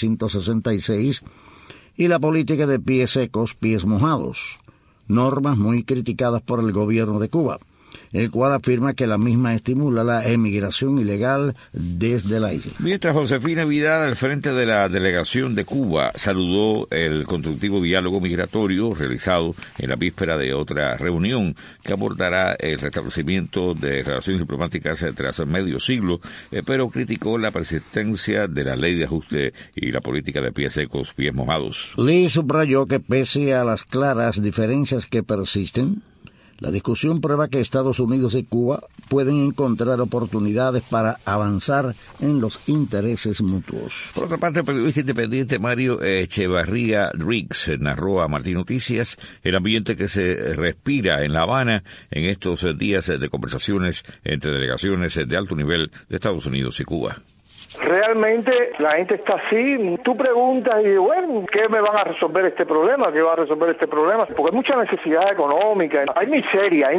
[SPEAKER 5] 1966 y la política de pies secos, pies mojados, normas muy criticadas por el gobierno de Cuba, el cual afirma que la misma estimula la emigración ilegal desde la isla.
[SPEAKER 3] Mientras Josefina Vidal, al frente de la delegación de Cuba, saludó el constructivo diálogo migratorio realizado en la víspera de otra reunión que abordará el restablecimiento de relaciones diplomáticas tras medio siglo, pero criticó la persistencia de la ley de ajuste y la política de pies secos, pies mojados.
[SPEAKER 5] Lee subrayó que pese a las claras diferencias que persisten, la discusión prueba que Estados Unidos y Cuba pueden encontrar oportunidades para avanzar en los intereses mutuos.
[SPEAKER 3] Por otra parte, el periodista independiente Mario Echevarría Riggs narró a Martín Noticias el ambiente que se respira en La Habana en estos días de conversaciones entre delegaciones de alto nivel de Estados Unidos y Cuba.
[SPEAKER 20] Realmente la gente está así, tú preguntas y bueno, ¿qué me van a resolver este problema? ¿Qué va a resolver este problema? Porque hay mucha necesidad económica, hay miseria.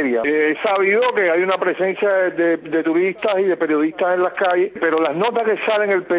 [SPEAKER 20] He sabido que hay una presencia de turistas y de periodistas en las calles, pero las notas que salen en el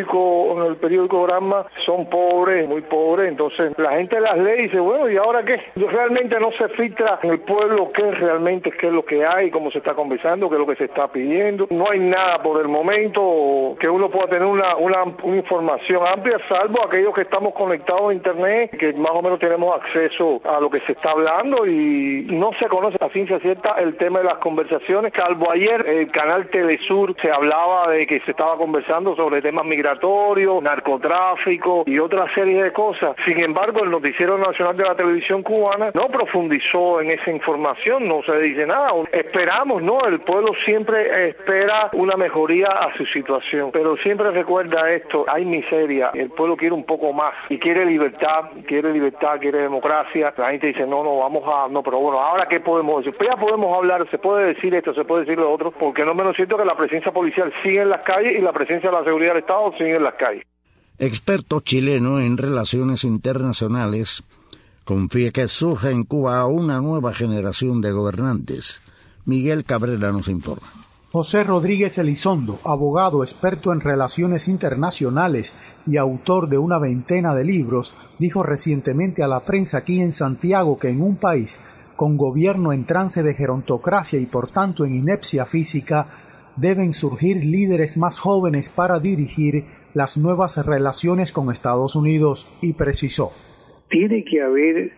[SPEAKER 20] periódico Granma son pobres, muy pobres, entonces la gente las lee y dice, bueno, ¿y ahora qué? Realmente no se filtra en el pueblo qué es lo que hay, cómo se está conversando, qué es lo que se está pidiendo. No hay nada por el momento que uno pueda tener una información amplia, salvo aquellos que estamos conectados a internet, que más o menos tenemos acceso a lo que se está hablando y no se conoce a ciencia cierta el tema de las conversaciones, salvo ayer el canal Telesur se hablaba de que se estaba conversando sobre temas migratorios, narcotráfico y otra serie de cosas. Sin embargo, el Noticiero Nacional de la Televisión Cubana no profundizó en esa información, no se dice nada. Esperamos, ¿no? El pueblo siempre espera una mejoría a su situación, pero siempre recuerda esto, hay miseria, el pueblo quiere un poco más y quiere libertad, quiere democracia. La gente dice, pero bueno, ahora ¿qué podemos decir? Pues ya podemos hablar, se puede decir esto, se puede decir lo otro, porque no menos cierto que la presencia policial sigue en las calles y la presencia de la seguridad del Estado sigue en las calles.
[SPEAKER 5] Experto chileno en relaciones internacionales confía que surge en Cuba una nueva generación de gobernantes. Miguel Cabrera nos informa.
[SPEAKER 21] José Rodríguez Elizondo, abogado experto en relaciones internacionales y autor de una veintena de libros, dijo recientemente a la prensa aquí en Santiago que en un país con gobierno en trance de gerontocracia y por tanto en inepcia física, deben surgir líderes más jóvenes para dirigir las nuevas relaciones con Estados Unidos, y precisó:
[SPEAKER 22] tiene que haber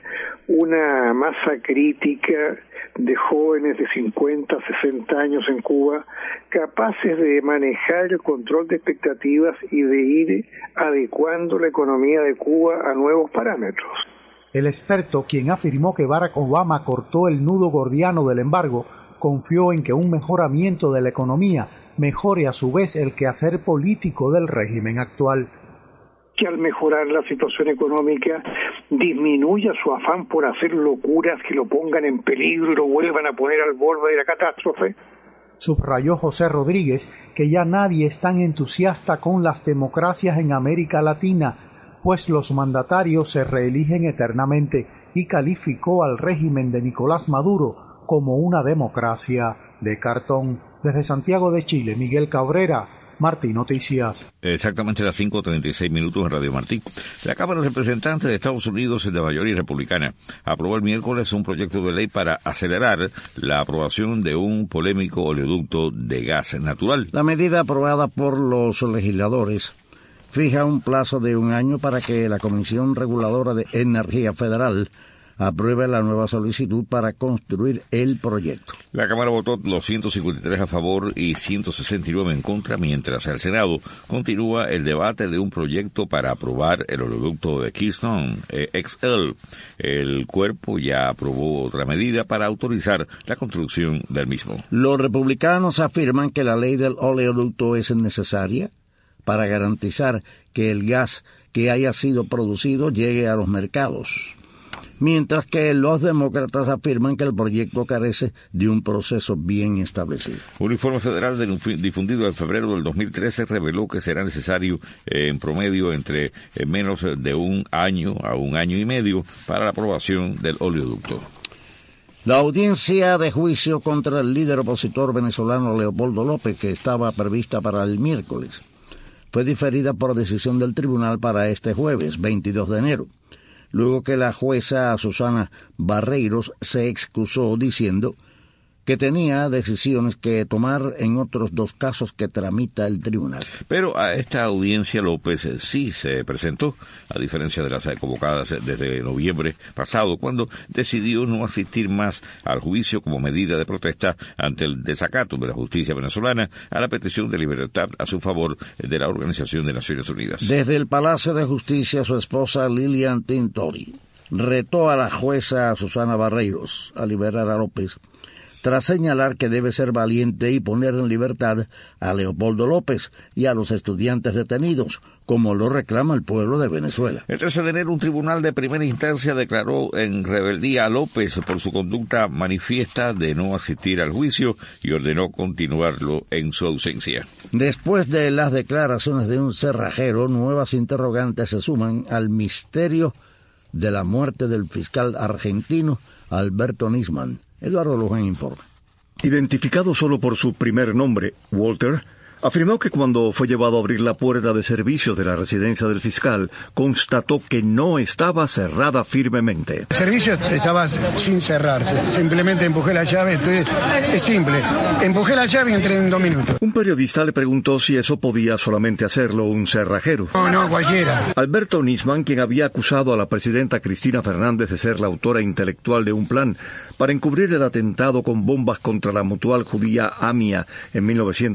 [SPEAKER 22] una masa crítica de jóvenes de 50, 60 años en Cuba, capaces de manejar el control de expectativas y de ir adecuando la economía de Cuba a nuevos parámetros.
[SPEAKER 21] El experto, quien afirmó que Barack Obama cortó el nudo gordiano del embargo, confió en que un mejoramiento de la economía mejore a su vez el quehacer político del régimen actual.
[SPEAKER 22] Que al mejorar la situación económica disminuya su afán por hacer locuras que lo pongan en peligro y lo vuelvan a poner al borde de la catástrofe.
[SPEAKER 21] Subrayó José Rodríguez que ya nadie es tan entusiasta con las democracias en América Latina, pues los mandatarios se reeligen eternamente, y calificó al régimen de Nicolás Maduro como una democracia de cartón. Desde Santiago de Chile, Miguel Cabrera, Martí Noticias.
[SPEAKER 3] Exactamente las 5:36 en Radio Martí. La Cámara de Representantes de Estados Unidos, de mayoría republicana, aprobó el miércoles un proyecto de ley para acelerar la aprobación de un polémico oleoducto de gas natural.
[SPEAKER 5] La medida aprobada por los legisladores fija un plazo de 1 año para que la Comisión Reguladora de Energía Federal apruebe la nueva solicitud para construir el proyecto.
[SPEAKER 3] La Cámara votó 253 a favor y 169 en contra, mientras el Senado continúa el debate de un proyecto para aprobar el oleoducto de Keystone XL. El cuerpo ya aprobó otra medida para autorizar la construcción del mismo.
[SPEAKER 5] Los republicanos afirman que la ley del oleoducto es necesaria para garantizar que el gas que haya sido producido llegue a los mercados. mientras que los demócratas afirman que el proyecto carece de un proceso bien establecido.
[SPEAKER 3] Un informe federal difundido en febrero del 2013 reveló que será necesario en promedio entre menos de un año a un año y medio para la aprobación del oleoducto.
[SPEAKER 5] La audiencia de juicio contra el líder opositor venezolano Leopoldo López, que estaba prevista para el miércoles, fue diferida por decisión del tribunal para este jueves, 22 de enero, luego que la jueza Susana Barreiros se excusó diciendo que tenía decisiones que tomar en otros 2 casos que tramita el tribunal.
[SPEAKER 3] Pero a esta audiencia López sí se presentó, a diferencia de las convocadas desde noviembre pasado, cuando decidió no asistir más al juicio como medida de protesta ante el desacato de la justicia venezolana a la petición de libertad a su favor de la Organización de Naciones Unidas.
[SPEAKER 5] Desde el Palacio de Justicia, su esposa Lilian Tintori retó a la jueza Susana Barreiros a liberar a López, tras señalar que debe ser valiente y poner en libertad a Leopoldo López y a los estudiantes detenidos, como lo reclama el pueblo de Venezuela.
[SPEAKER 3] El 13 de enero, un tribunal de primera instancia declaró en rebeldía a López por su conducta manifiesta de no asistir al juicio y ordenó continuarlo en su ausencia.
[SPEAKER 5] Después de las declaraciones de un cerrajero, nuevas interrogantes se suman al misterio de la muerte del fiscal argentino Alberto Nisman. Eduardo Luján informa.
[SPEAKER 6] Identificado solo por su primer nombre, Walter, afirmó que cuando fue llevado a abrir la puerta de servicio de la residencia del fiscal, constató que no estaba cerrada firmemente.
[SPEAKER 7] El servicio estaba sin cerrarse, simplemente empujé la llave, es simple, empujé la llave y entré en 2 minutos.
[SPEAKER 6] Un periodista le preguntó si eso podía solamente hacerlo un cerrajero.
[SPEAKER 7] No, cualquiera.
[SPEAKER 6] Alberto Nisman, quien había acusado a la presidenta Cristina Fernández de ser la autora intelectual de un plan para encubrir el atentado con bombas contra la mutual judía AMIA en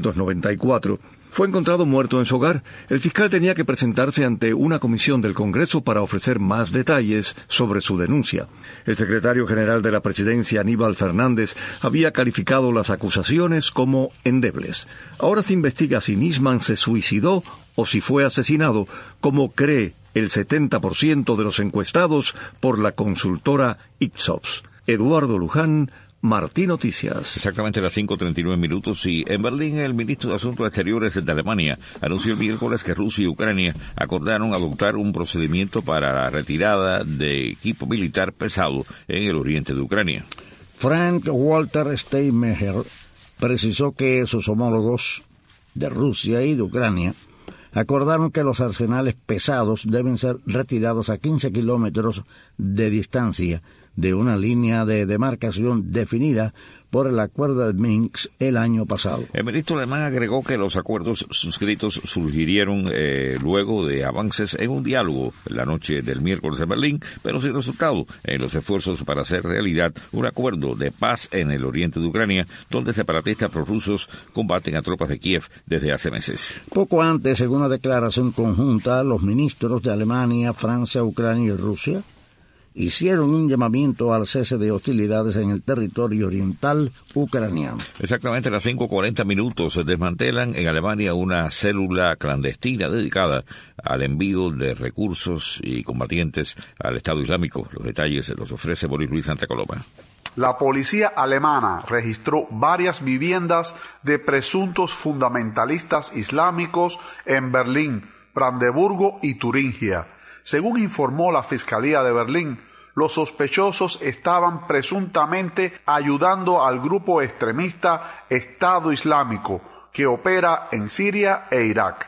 [SPEAKER 6] 1994, fue encontrado muerto en su hogar. El fiscal tenía que presentarse ante una comisión del Congreso para ofrecer más detalles sobre su denuncia. El secretario general de la presidencia, Aníbal Fernández, había calificado las acusaciones como endebles. Ahora se investiga si Nisman se suicidó o si fue asesinado, como cree el 70% de los encuestados por la consultora Ipsos. Eduardo Luján, Martí Noticias.
[SPEAKER 3] Exactamente las 5:39 y en Berlín el ministro de Asuntos Exteriores de Alemania anunció el miércoles que Rusia y Ucrania acordaron adoptar un procedimiento para la retirada de equipo militar pesado en el oriente de Ucrania.
[SPEAKER 5] Frank Walter Steinmeier precisó que sus homólogos de Rusia y de Ucrania acordaron que los arsenales pesados deben ser retirados a 15 kilómetros de distancia de una línea de demarcación definida por el Acuerdo de Minsk el año pasado.
[SPEAKER 3] El ministro alemán agregó que los acuerdos suscritos surgieron luego de avances en un diálogo la noche del miércoles en Berlín, pero sin resultado en los esfuerzos para hacer realidad un acuerdo de paz en el oriente de Ucrania, donde separatistas prorrusos combaten a tropas de Kiev desde hace meses.
[SPEAKER 5] Poco antes, según una declaración conjunta, los ministros de Alemania, Francia, Ucrania y Rusia hicieron un llamamiento al cese de hostilidades en el territorio oriental ucraniano.
[SPEAKER 3] Exactamente a las 5:40 desmantelan en Alemania una célula clandestina dedicada al envío de recursos y combatientes al Estado Islámico. Los detalles los ofrece Boris Luis Santa Coloma.
[SPEAKER 23] La policía alemana registró varias viviendas de presuntos fundamentalistas islámicos en Berlín, Brandeburgo y Turingia. Según informó la Fiscalía de Berlín, los sospechosos estaban presuntamente ayudando al grupo extremista Estado Islámico, que opera en Siria e Irak.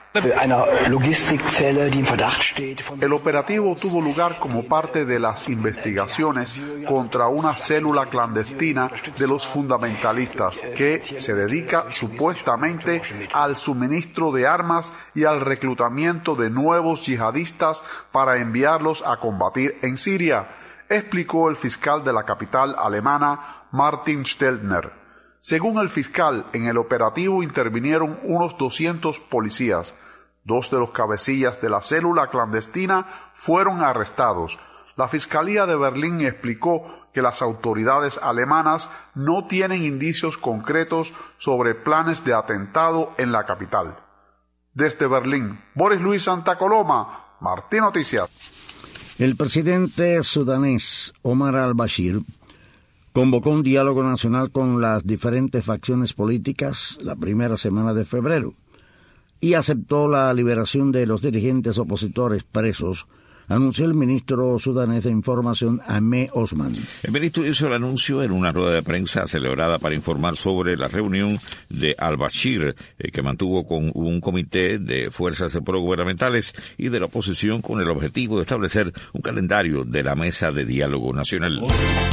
[SPEAKER 23] El operativo tuvo lugar como parte de las investigaciones contra una célula clandestina de los fundamentalistas que se dedica supuestamente al suministro de armas y al reclutamiento de nuevos yihadistas para enviarlos a combatir en Siria, explicó el fiscal de la capital alemana, Martin Steltner. Según el fiscal, en el operativo intervinieron unos 200 policías. 2 de los cabecillas de la célula clandestina fueron arrestados. La Fiscalía de Berlín explicó que las autoridades alemanas no tienen indicios concretos sobre planes de atentado en la capital. Desde Berlín, Boris Luis Santa Coloma, Martí Noticias.
[SPEAKER 5] El presidente sudanés Omar al-Bashir convocó un diálogo nacional con las diferentes facciones políticas la primera semana de febrero y aceptó la liberación de los dirigentes opositores presos, anunció el ministro sudanés de Información, Ahmed Osman.
[SPEAKER 3] El ministro hizo el anuncio en una rueda de prensa celebrada para informar sobre la reunión de al-Bashir, que mantuvo con un comité de fuerzas progubernamentales y de la oposición con el objetivo de establecer un calendario de la mesa de diálogo nacional.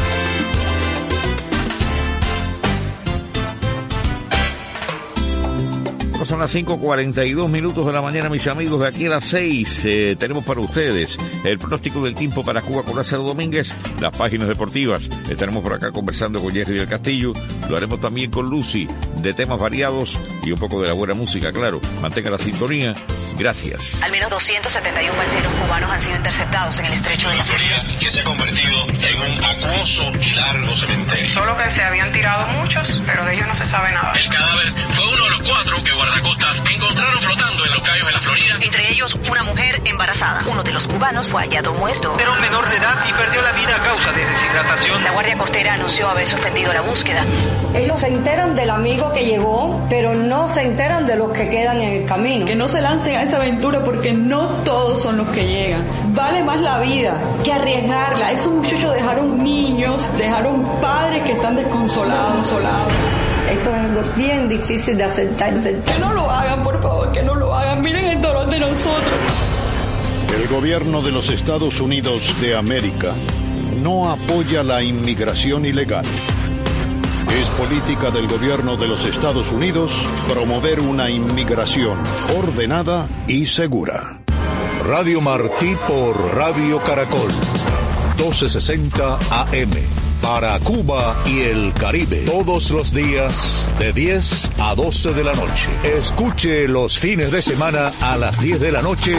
[SPEAKER 3] Son las 5:42 de la mañana, mis amigos. De aquí a las 6 tenemos para ustedes el pronóstico del tiempo para Cuba con Lázaro Domínguez, las páginas deportivas. Estaremos por acá conversando con Jerry del Castillo. Lo haremos también con Lucy, de temas variados y un poco de la buena música, claro. Mantenga la sintonía. Gracias.
[SPEAKER 8] Al menos 271 balseros cubanos han sido interceptados en el estrecho de la Florida,
[SPEAKER 10] que se ha convertido en un acuoso y largo cementerio.
[SPEAKER 9] Solo que se habían tirado muchos, pero de ellos no se sabe nada.
[SPEAKER 10] El cadáver fue uno de los 4 que guardacostas encontraron flotando en los cayos de la Florida.
[SPEAKER 8] Entre ellos, una mujer embarazada. Uno de los cubanos fue hallado muerto.
[SPEAKER 12] Era un menor de edad y perdió la vida a causa de deshidratación.
[SPEAKER 8] La Guardia Costera anunció haber suspendido la búsqueda.
[SPEAKER 24] Ellos se enteran del amigo que llegó, pero no se enteran de los que quedan en el camino.
[SPEAKER 25] Que no se lancen a esa aventura porque no todos son los que llegan. Vale más la vida que arriesgarla. Esos muchachos dejaron niños, dejaron padres que están desconsolados, solados.
[SPEAKER 24] Esto es algo bien difícil de aceptarse.
[SPEAKER 25] Que no lo hagan, por favor, que no lo hagan. Miren el dolor de nosotros.
[SPEAKER 1] El gobierno de los Estados Unidos de América no apoya la inmigración ilegal. Es política del gobierno de los Estados Unidos promover una inmigración ordenada y segura. Radio Martí por Radio Caracol, 1260 AM. Para Cuba y el Caribe, todos los días de 10 a 12 de la noche. Escuche los fines de semana a las 10 de la noche.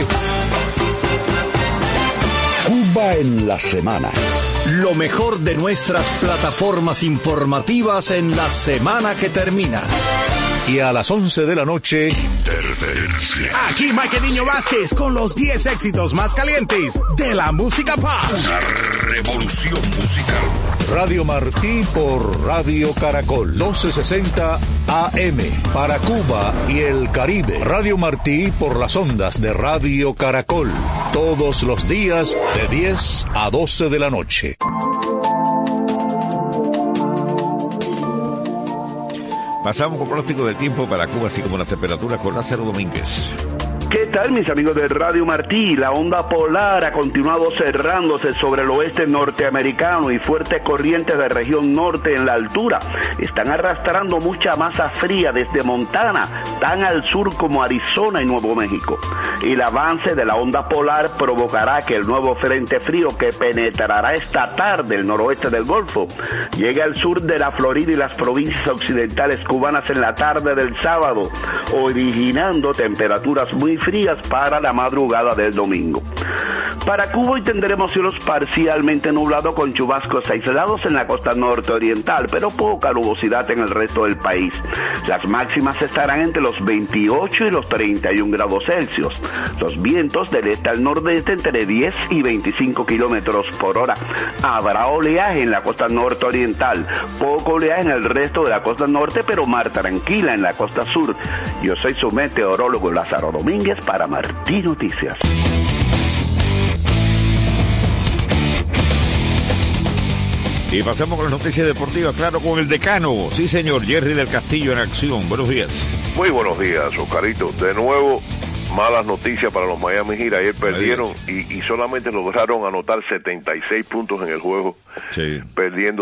[SPEAKER 1] Cuba en la semana. Lo mejor de nuestras plataformas informativas en la semana que termina. Y a las 11 de la noche, Interferencia.
[SPEAKER 26] Aquí Mike Niño Vázquez con los 10 éxitos más calientes de la música pop.
[SPEAKER 1] Una revolución musical. Radio Martí por Radio Caracol, 1260 AM. Para Cuba y el Caribe. Radio Martí por las ondas de Radio Caracol. Todos los días de 10 a 12 de la noche.
[SPEAKER 3] Pasamos con pronóstico del tiempo para Cuba, así como las temperaturas con Lázaro Domínguez.
[SPEAKER 18] ¿Qué tal, mis amigos de Radio Martí? La onda polar ha continuado cerrándose sobre el oeste norteamericano y fuertes corrientes de región norte en la altura están arrastrando mucha masa fría desde Montana, tan al sur como Arizona y Nuevo México. El avance de la onda polar provocará que el nuevo frente frío que penetrará esta tarde el noroeste del Golfo llegue al sur de la Florida y las provincias occidentales cubanas en la tarde del sábado, originando temperaturas muy frías para la madrugada del domingo. Para Cuba hoy tendremos cielos parcialmente nublados con chubascos aislados en la costa norte-oriental, pero poca nubosidad en el resto del país. Las máximas estarán entre los 28 y los 31 grados Celsius. Los vientos del este al nordeste entre 10 y 25 kilómetros por hora. Habrá oleaje en la costa norte-oriental, poco oleaje en el resto de la costa norte, pero mar tranquila en la costa sur. Yo soy su meteorólogo Lázaro Domínguez para Martí Noticias.
[SPEAKER 3] Y pasamos con las noticias deportivas, claro, con el decano. Sí, señor, Jerry del Castillo en acción. Buenos días.
[SPEAKER 27] Muy buenos días, Oscarito. De nuevo, malas noticias para los Miami Heat. Ayer perdieron y solamente lograron anotar 76 puntos en el juego.
[SPEAKER 3] Sí.
[SPEAKER 27] Perdiendo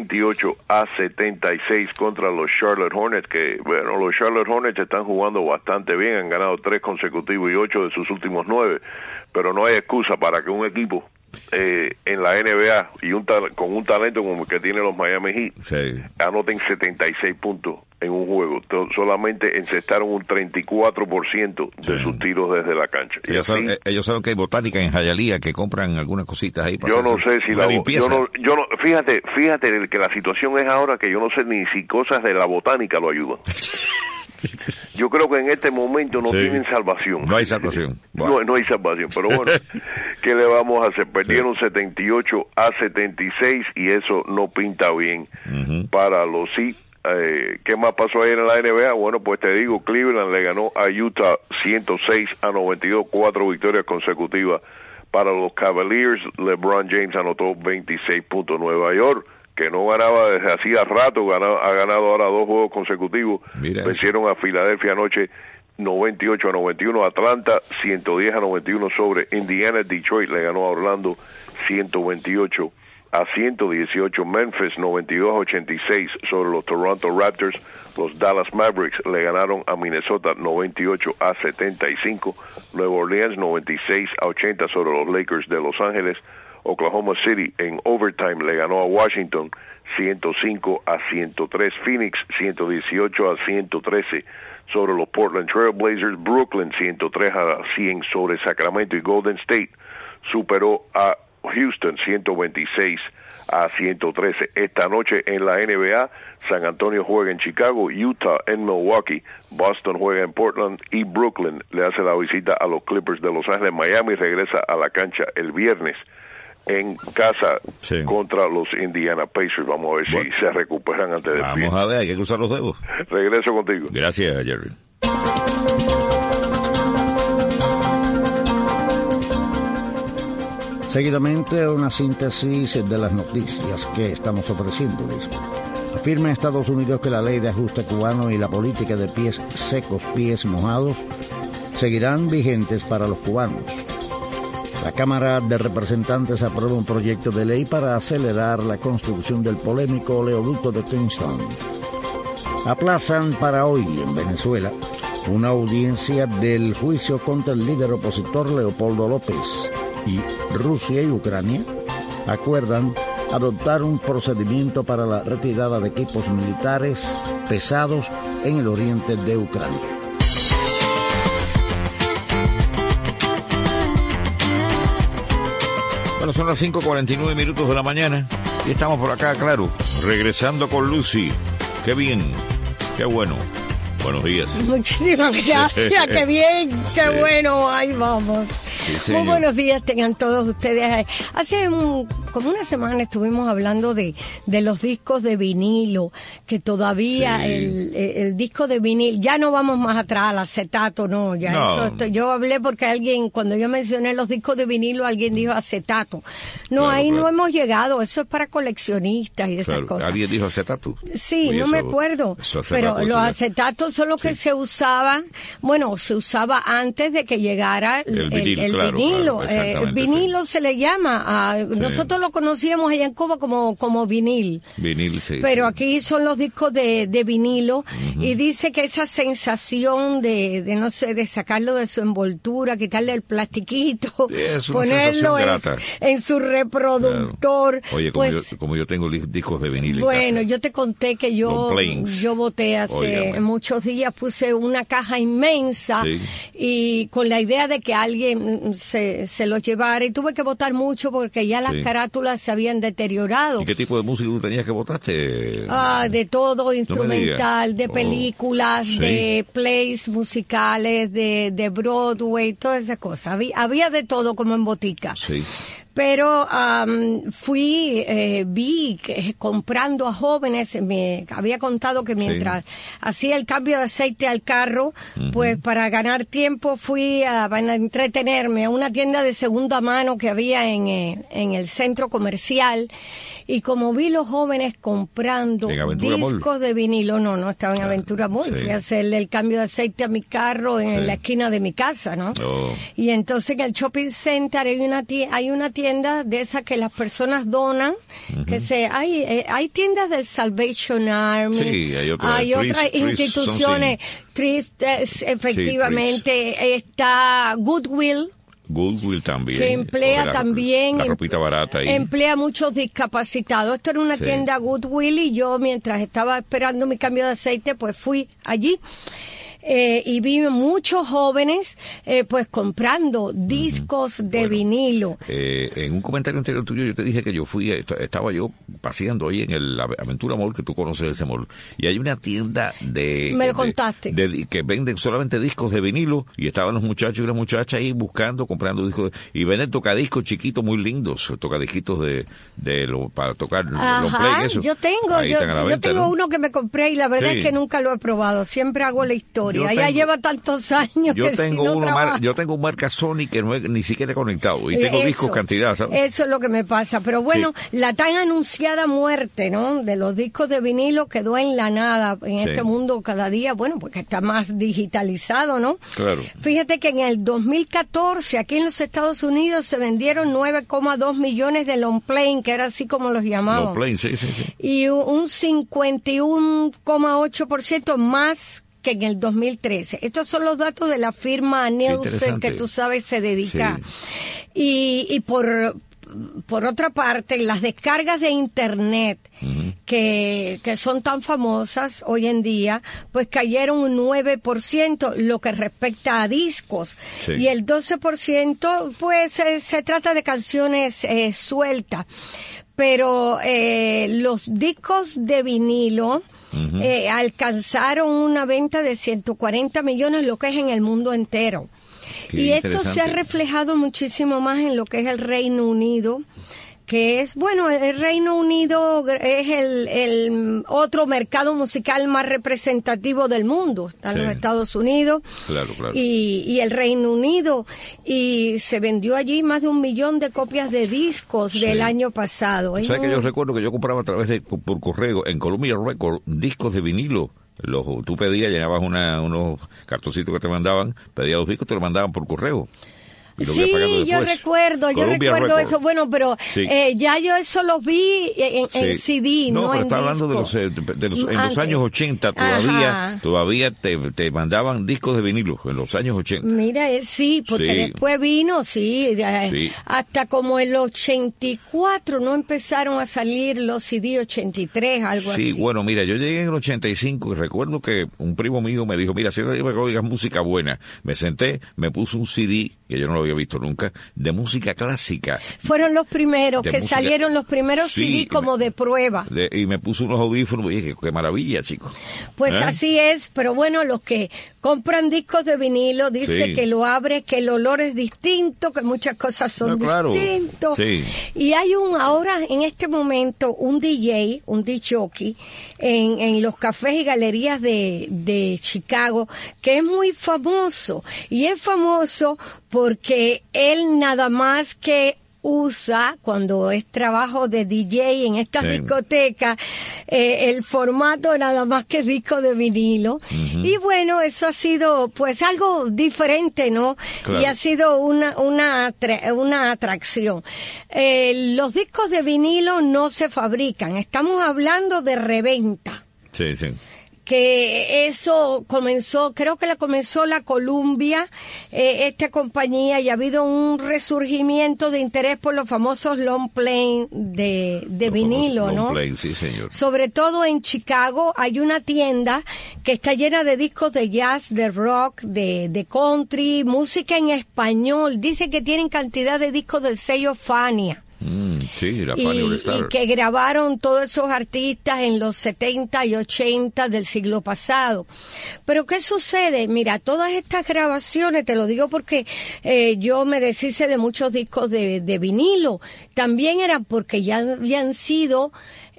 [SPEAKER 27] 78-76 contra los Charlotte Hornets, que, bueno, los Charlotte Hornets están jugando bastante bien. Han ganado 3 consecutivos y 8 de sus últimos 9. Pero no hay excusa para que un equipo en la NBA y con un talento como el que tienen los Miami Heat anoten 76 puntos en un juego. Solamente encestaron un 34% de sus tiros desde la cancha.
[SPEAKER 3] Ellos saben que hay botánica en Hialeah, que compran algunas cositas ahí para
[SPEAKER 27] yo no sé si fíjate que la situación es ahora que yo no sé ni si cosas de la botánica lo ayudan. Yo creo que en este momento no tienen salvación.
[SPEAKER 3] No hay salvación.
[SPEAKER 27] No hay salvación, pero bueno, ¿qué le vamos a hacer? Perdieron 78-76 y eso no pinta bien para los Heat. ¿Qué más pasó ayer en la NBA? Bueno, pues te digo, Cleveland le ganó a Utah 106-92, 4 victorias consecutivas para los Cavaliers. LeBron James anotó 26 puntos. Nueva York, que no ganaba desde hacía rato, ha ganado ahora 2 juegos consecutivos. Vencieron a Filadelfia anoche 98-91, Atlanta 110-91 sobre Indiana. Detroit le ganó a Orlando 128-118, Memphis 92-86 sobre los Toronto Raptors. Los Dallas Mavericks le ganaron a Minnesota 98-75, Nueva Orleans 96-80 sobre los Lakers de Los Ángeles. Oklahoma City en overtime le ganó a Washington 105-103, Phoenix 118-113 sobre los Portland Trail Blazers. Brooklyn 103-100 sobre Sacramento, y Golden State superó a Houston 126-113. Esta noche en la NBA, San Antonio juega en Chicago, Utah en Milwaukee, Boston juega en Portland y Brooklyn le hace la visita a los Clippers de Los Ángeles. Miami regresa a la cancha el viernes en casa contra los Indiana Pacers. Vamos a ver si se recuperan antes del fin.
[SPEAKER 3] Vamos a ver, hay que cruzar los dedos.
[SPEAKER 27] Regreso contigo.
[SPEAKER 3] Gracias, Jerry.
[SPEAKER 5] Seguidamente, una síntesis de las noticias que estamos ofreciéndoles. Afirma Estados Unidos que la ley de ajuste cubano y la política de pies secos, pies mojados seguirán vigentes para los cubanos. La Cámara de Representantes aprueba un proyecto de ley para acelerar la construcción del polémico oleoducto de Kingston. Aplazan para hoy en Venezuela una audiencia del juicio contra el líder opositor Leopoldo López. Y Rusia y Ucrania acuerdan adoptar un procedimiento para la retirada de equipos militares pesados en el oriente de Ucrania.
[SPEAKER 3] Bueno, son las 5:49 de la mañana y estamos por acá, claro, regresando con Lucy. Qué bien, qué bueno. Buenos días.
[SPEAKER 4] Muchísimas gracias, qué bien, qué bueno, ahí vamos. Sí, muy buenos días tengan todos ustedes. Hace como una semana estuvimos hablando de los discos de vinilo, que todavía el disco de vinil, ya no vamos más atrás, al acetato, no, ya no. Eso yo hablé porque alguien, cuando yo mencioné los discos de vinilo, alguien dijo acetato. No, claro, ahí no hemos llegado, eso es para coleccionistas y esas cosas.
[SPEAKER 3] ¿Alguien dijo acetato?
[SPEAKER 4] Sí, no me acuerdo, pero los acetatos son los que se usaban, bueno, se usaba antes de que llegara el vinilo. Vinilo, vinilo se le llama, nosotros lo conocíamos allá en Cuba como vinil.
[SPEAKER 3] Vinil, sí.
[SPEAKER 4] Pero aquí son los discos de vinilo, y dice que esa sensación de no sé, de sacarlo de su envoltura, quitarle el plastiquito, ponerlo en su reproductor.
[SPEAKER 3] Claro. Oye, como yo tengo discos de vinil.
[SPEAKER 4] Bueno, yo te conté que yo boté hace muchos días, puse una caja inmensa y con la idea de que alguien se los llevara, y tuve que botar mucho porque ya las carátulas se habían deteriorado.
[SPEAKER 3] ¿Y qué tipo de música tú tenías que botaste?
[SPEAKER 4] De todo, instrumental, de películas, de plays musicales, de Broadway, todas esas cosas. Había de todo como en botica. Sí. Pero vi que comprando a jóvenes, me había contado que mientras hacía el cambio de aceite al carro, pues para ganar tiempo fui para entretenerme a una tienda de segunda mano que había en el centro comercial, y como vi los jóvenes comprando discos de vinilo, no estaba en Aventura Mall, fui a hacerle el cambio de aceite a mi carro en la esquina de mi casa, ¿no? Y entonces en el shopping center hay una tienda de esas que las personas donan, que hay tiendas del Salvation Army, hay otras instituciones, efectivamente, está Goodwill
[SPEAKER 3] también.
[SPEAKER 4] Que emplea también.
[SPEAKER 3] La ropita barata ahí.
[SPEAKER 4] Emplea muchos discapacitados. Esto era una tienda Goodwill, y yo, mientras estaba esperando mi cambio de aceite, pues fui allí. y vi muchos jóvenes pues comprando discos de vinilo.
[SPEAKER 3] En un comentario anterior tuyo yo te dije que yo estaba yo paseando ahí en la Aventura Mall, que tú conoces ese mall, y hay una tienda
[SPEAKER 4] Me lo contaste.
[SPEAKER 3] que venden solamente discos de vinilo, y estaban los muchachos y las muchachas ahí comprando discos, y venden tocadiscos chiquitos muy lindos, tocadisquitos para tocar long play, eso.
[SPEAKER 4] Yo tengo uno que me compré y la verdad es que nunca lo he probado, siempre hago la historia, ya lleva tantos años
[SPEAKER 3] yo tengo un marca Sony que no he ni siquiera conectado, y tengo discos cantidad, ¿sabes?
[SPEAKER 4] Eso es lo que me pasa, pero bueno, la tan anunciada muerte, ¿no?, de los discos de vinilo quedó en la nada en este mundo cada día, bueno, porque está más digitalizado, ¿no?
[SPEAKER 3] Claro.
[SPEAKER 4] Fíjate que en el 2014 aquí en los Estados Unidos se vendieron 9,2 millones de long play, que era así como los llamaban.
[SPEAKER 3] Long play, sí.
[SPEAKER 4] Y un 51,8% más que en el 2013. Estos son los datos de la firma Nielsen, que tú sabes se dedica. Sí. Y por otra parte, las descargas de Internet, que son tan famosas hoy en día, pues cayeron un 9% lo que respecta a discos. Sí. Y el 12%, pues se trata de canciones sueltas. Pero los discos de vinilo alcanzaron una venta de 140 millones, lo que es en el mundo entero. Y esto se ha reflejado muchísimo más en lo que es el Reino Unido, que es, bueno, el Reino Unido es el otro mercado musical más representativo del mundo. Están los Estados Unidos y el Reino Unido. Y se vendió allí más de 1 millón de copias de discos del año pasado.
[SPEAKER 3] ¿Sabes que yo recuerdo que yo compraba a través por correo en Columbia Records discos de vinilo? Tú pedías, llenabas unos cartoncitos que te mandaban, pedías los discos, te los mandaban por correo.
[SPEAKER 4] Sí, yo recuerdo eso. Bueno, pero ya yo eso lo vi en CD, no pero
[SPEAKER 3] está hablando de los años 80, todavía te mandaban discos de vinilo en los años 80.
[SPEAKER 4] Mira, porque después vino, hasta como el 84 no empezaron a salir los CD 83, algo así.
[SPEAKER 3] Sí, bueno, mira, yo llegué en el 85 y recuerdo que un primo mío me dijo, mira, si no oigas música buena, me senté, me puso un CD, que yo no lo había visto nunca, de música clásica.
[SPEAKER 4] Fueron los primeros salieron los primeros CD como de prueba.
[SPEAKER 3] Y me puso unos audífonos y dije, qué maravilla, chicos.
[SPEAKER 4] Pues así es, pero bueno, los que compran discos de vinilo dice que lo abres, que el olor es distinto, que muchas cosas son distintos. Sí. Y hay ahora en este momento un DJ, un DJ en los cafés y galerías de Chicago, que es muy famoso. Y es famoso porque él nada más que usa, cuando es trabajo de DJ en estas discotecas, el formato nada más que disco de vinilo. Y bueno, eso ha sido pues algo diferente, ¿no? Claro. Y ha sido una atracción. Los discos de vinilo no se fabrican, estamos hablando de reventa.
[SPEAKER 3] Sí.
[SPEAKER 4] Que eso creo que comenzó la Columbia, esta compañía, y ha habido un resurgimiento de interés por los famosos long play de vinilo, ¿no?
[SPEAKER 3] Long play, sí, señor.
[SPEAKER 4] Sobre todo en Chicago hay una tienda que está llena de discos de jazz, de rock, de country, música en español. Dice que tienen cantidad de discos del sello Fania.
[SPEAKER 3] Sí, la Fania All Star.
[SPEAKER 4] Y que grabaron todos esos artistas en los 70 y 80 del siglo pasado. Pero ¿qué sucede? Mira, todas estas grabaciones, te lo digo porque yo me deshice de muchos discos de vinilo, también eran porque ya habían sido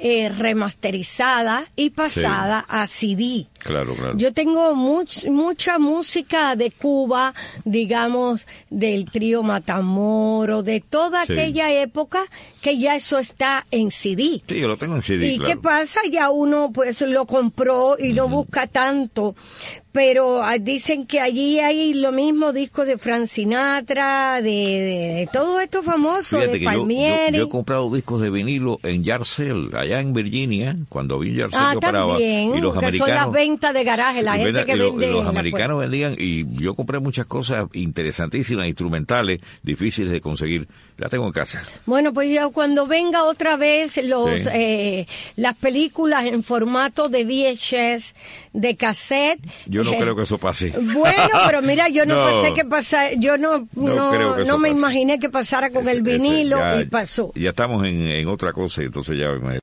[SPEAKER 4] remasterizada y pasada a CD.
[SPEAKER 3] Claro.
[SPEAKER 4] Yo tengo mucha música de Cuba, digamos, del trío Matamoros, de toda aquella época, que ya eso está en CD.
[SPEAKER 3] Sí, yo lo tengo en CD,
[SPEAKER 4] ¿Y qué pasa? Ya uno pues lo compró y no busca tanto. Pero dicen que allí hay lo mismo, discos de Frank Sinatra, de todo esto famoso, de Palmieri.
[SPEAKER 3] Yo he comprado discos de vinilo en Yard Sale, allá en Virginia, cuando vi Yard Sale yo paraba. Y los americanos,
[SPEAKER 4] son las ventas de garaje, la gente que vende.
[SPEAKER 3] Los americanos vendían, y yo compré muchas cosas interesantísimas, instrumentales, difíciles de conseguir. La tengo en casa.
[SPEAKER 4] Bueno, pues yo cuando venga otra vez las películas en formato de VHS, de cassette,
[SPEAKER 3] Yo no creo que eso pase.
[SPEAKER 4] Bueno, pero mira, yo no pensé que pasara, yo no me imaginé que pasara con el vinilo y pasó.
[SPEAKER 3] Ya estamos en otra cosa, y entonces ya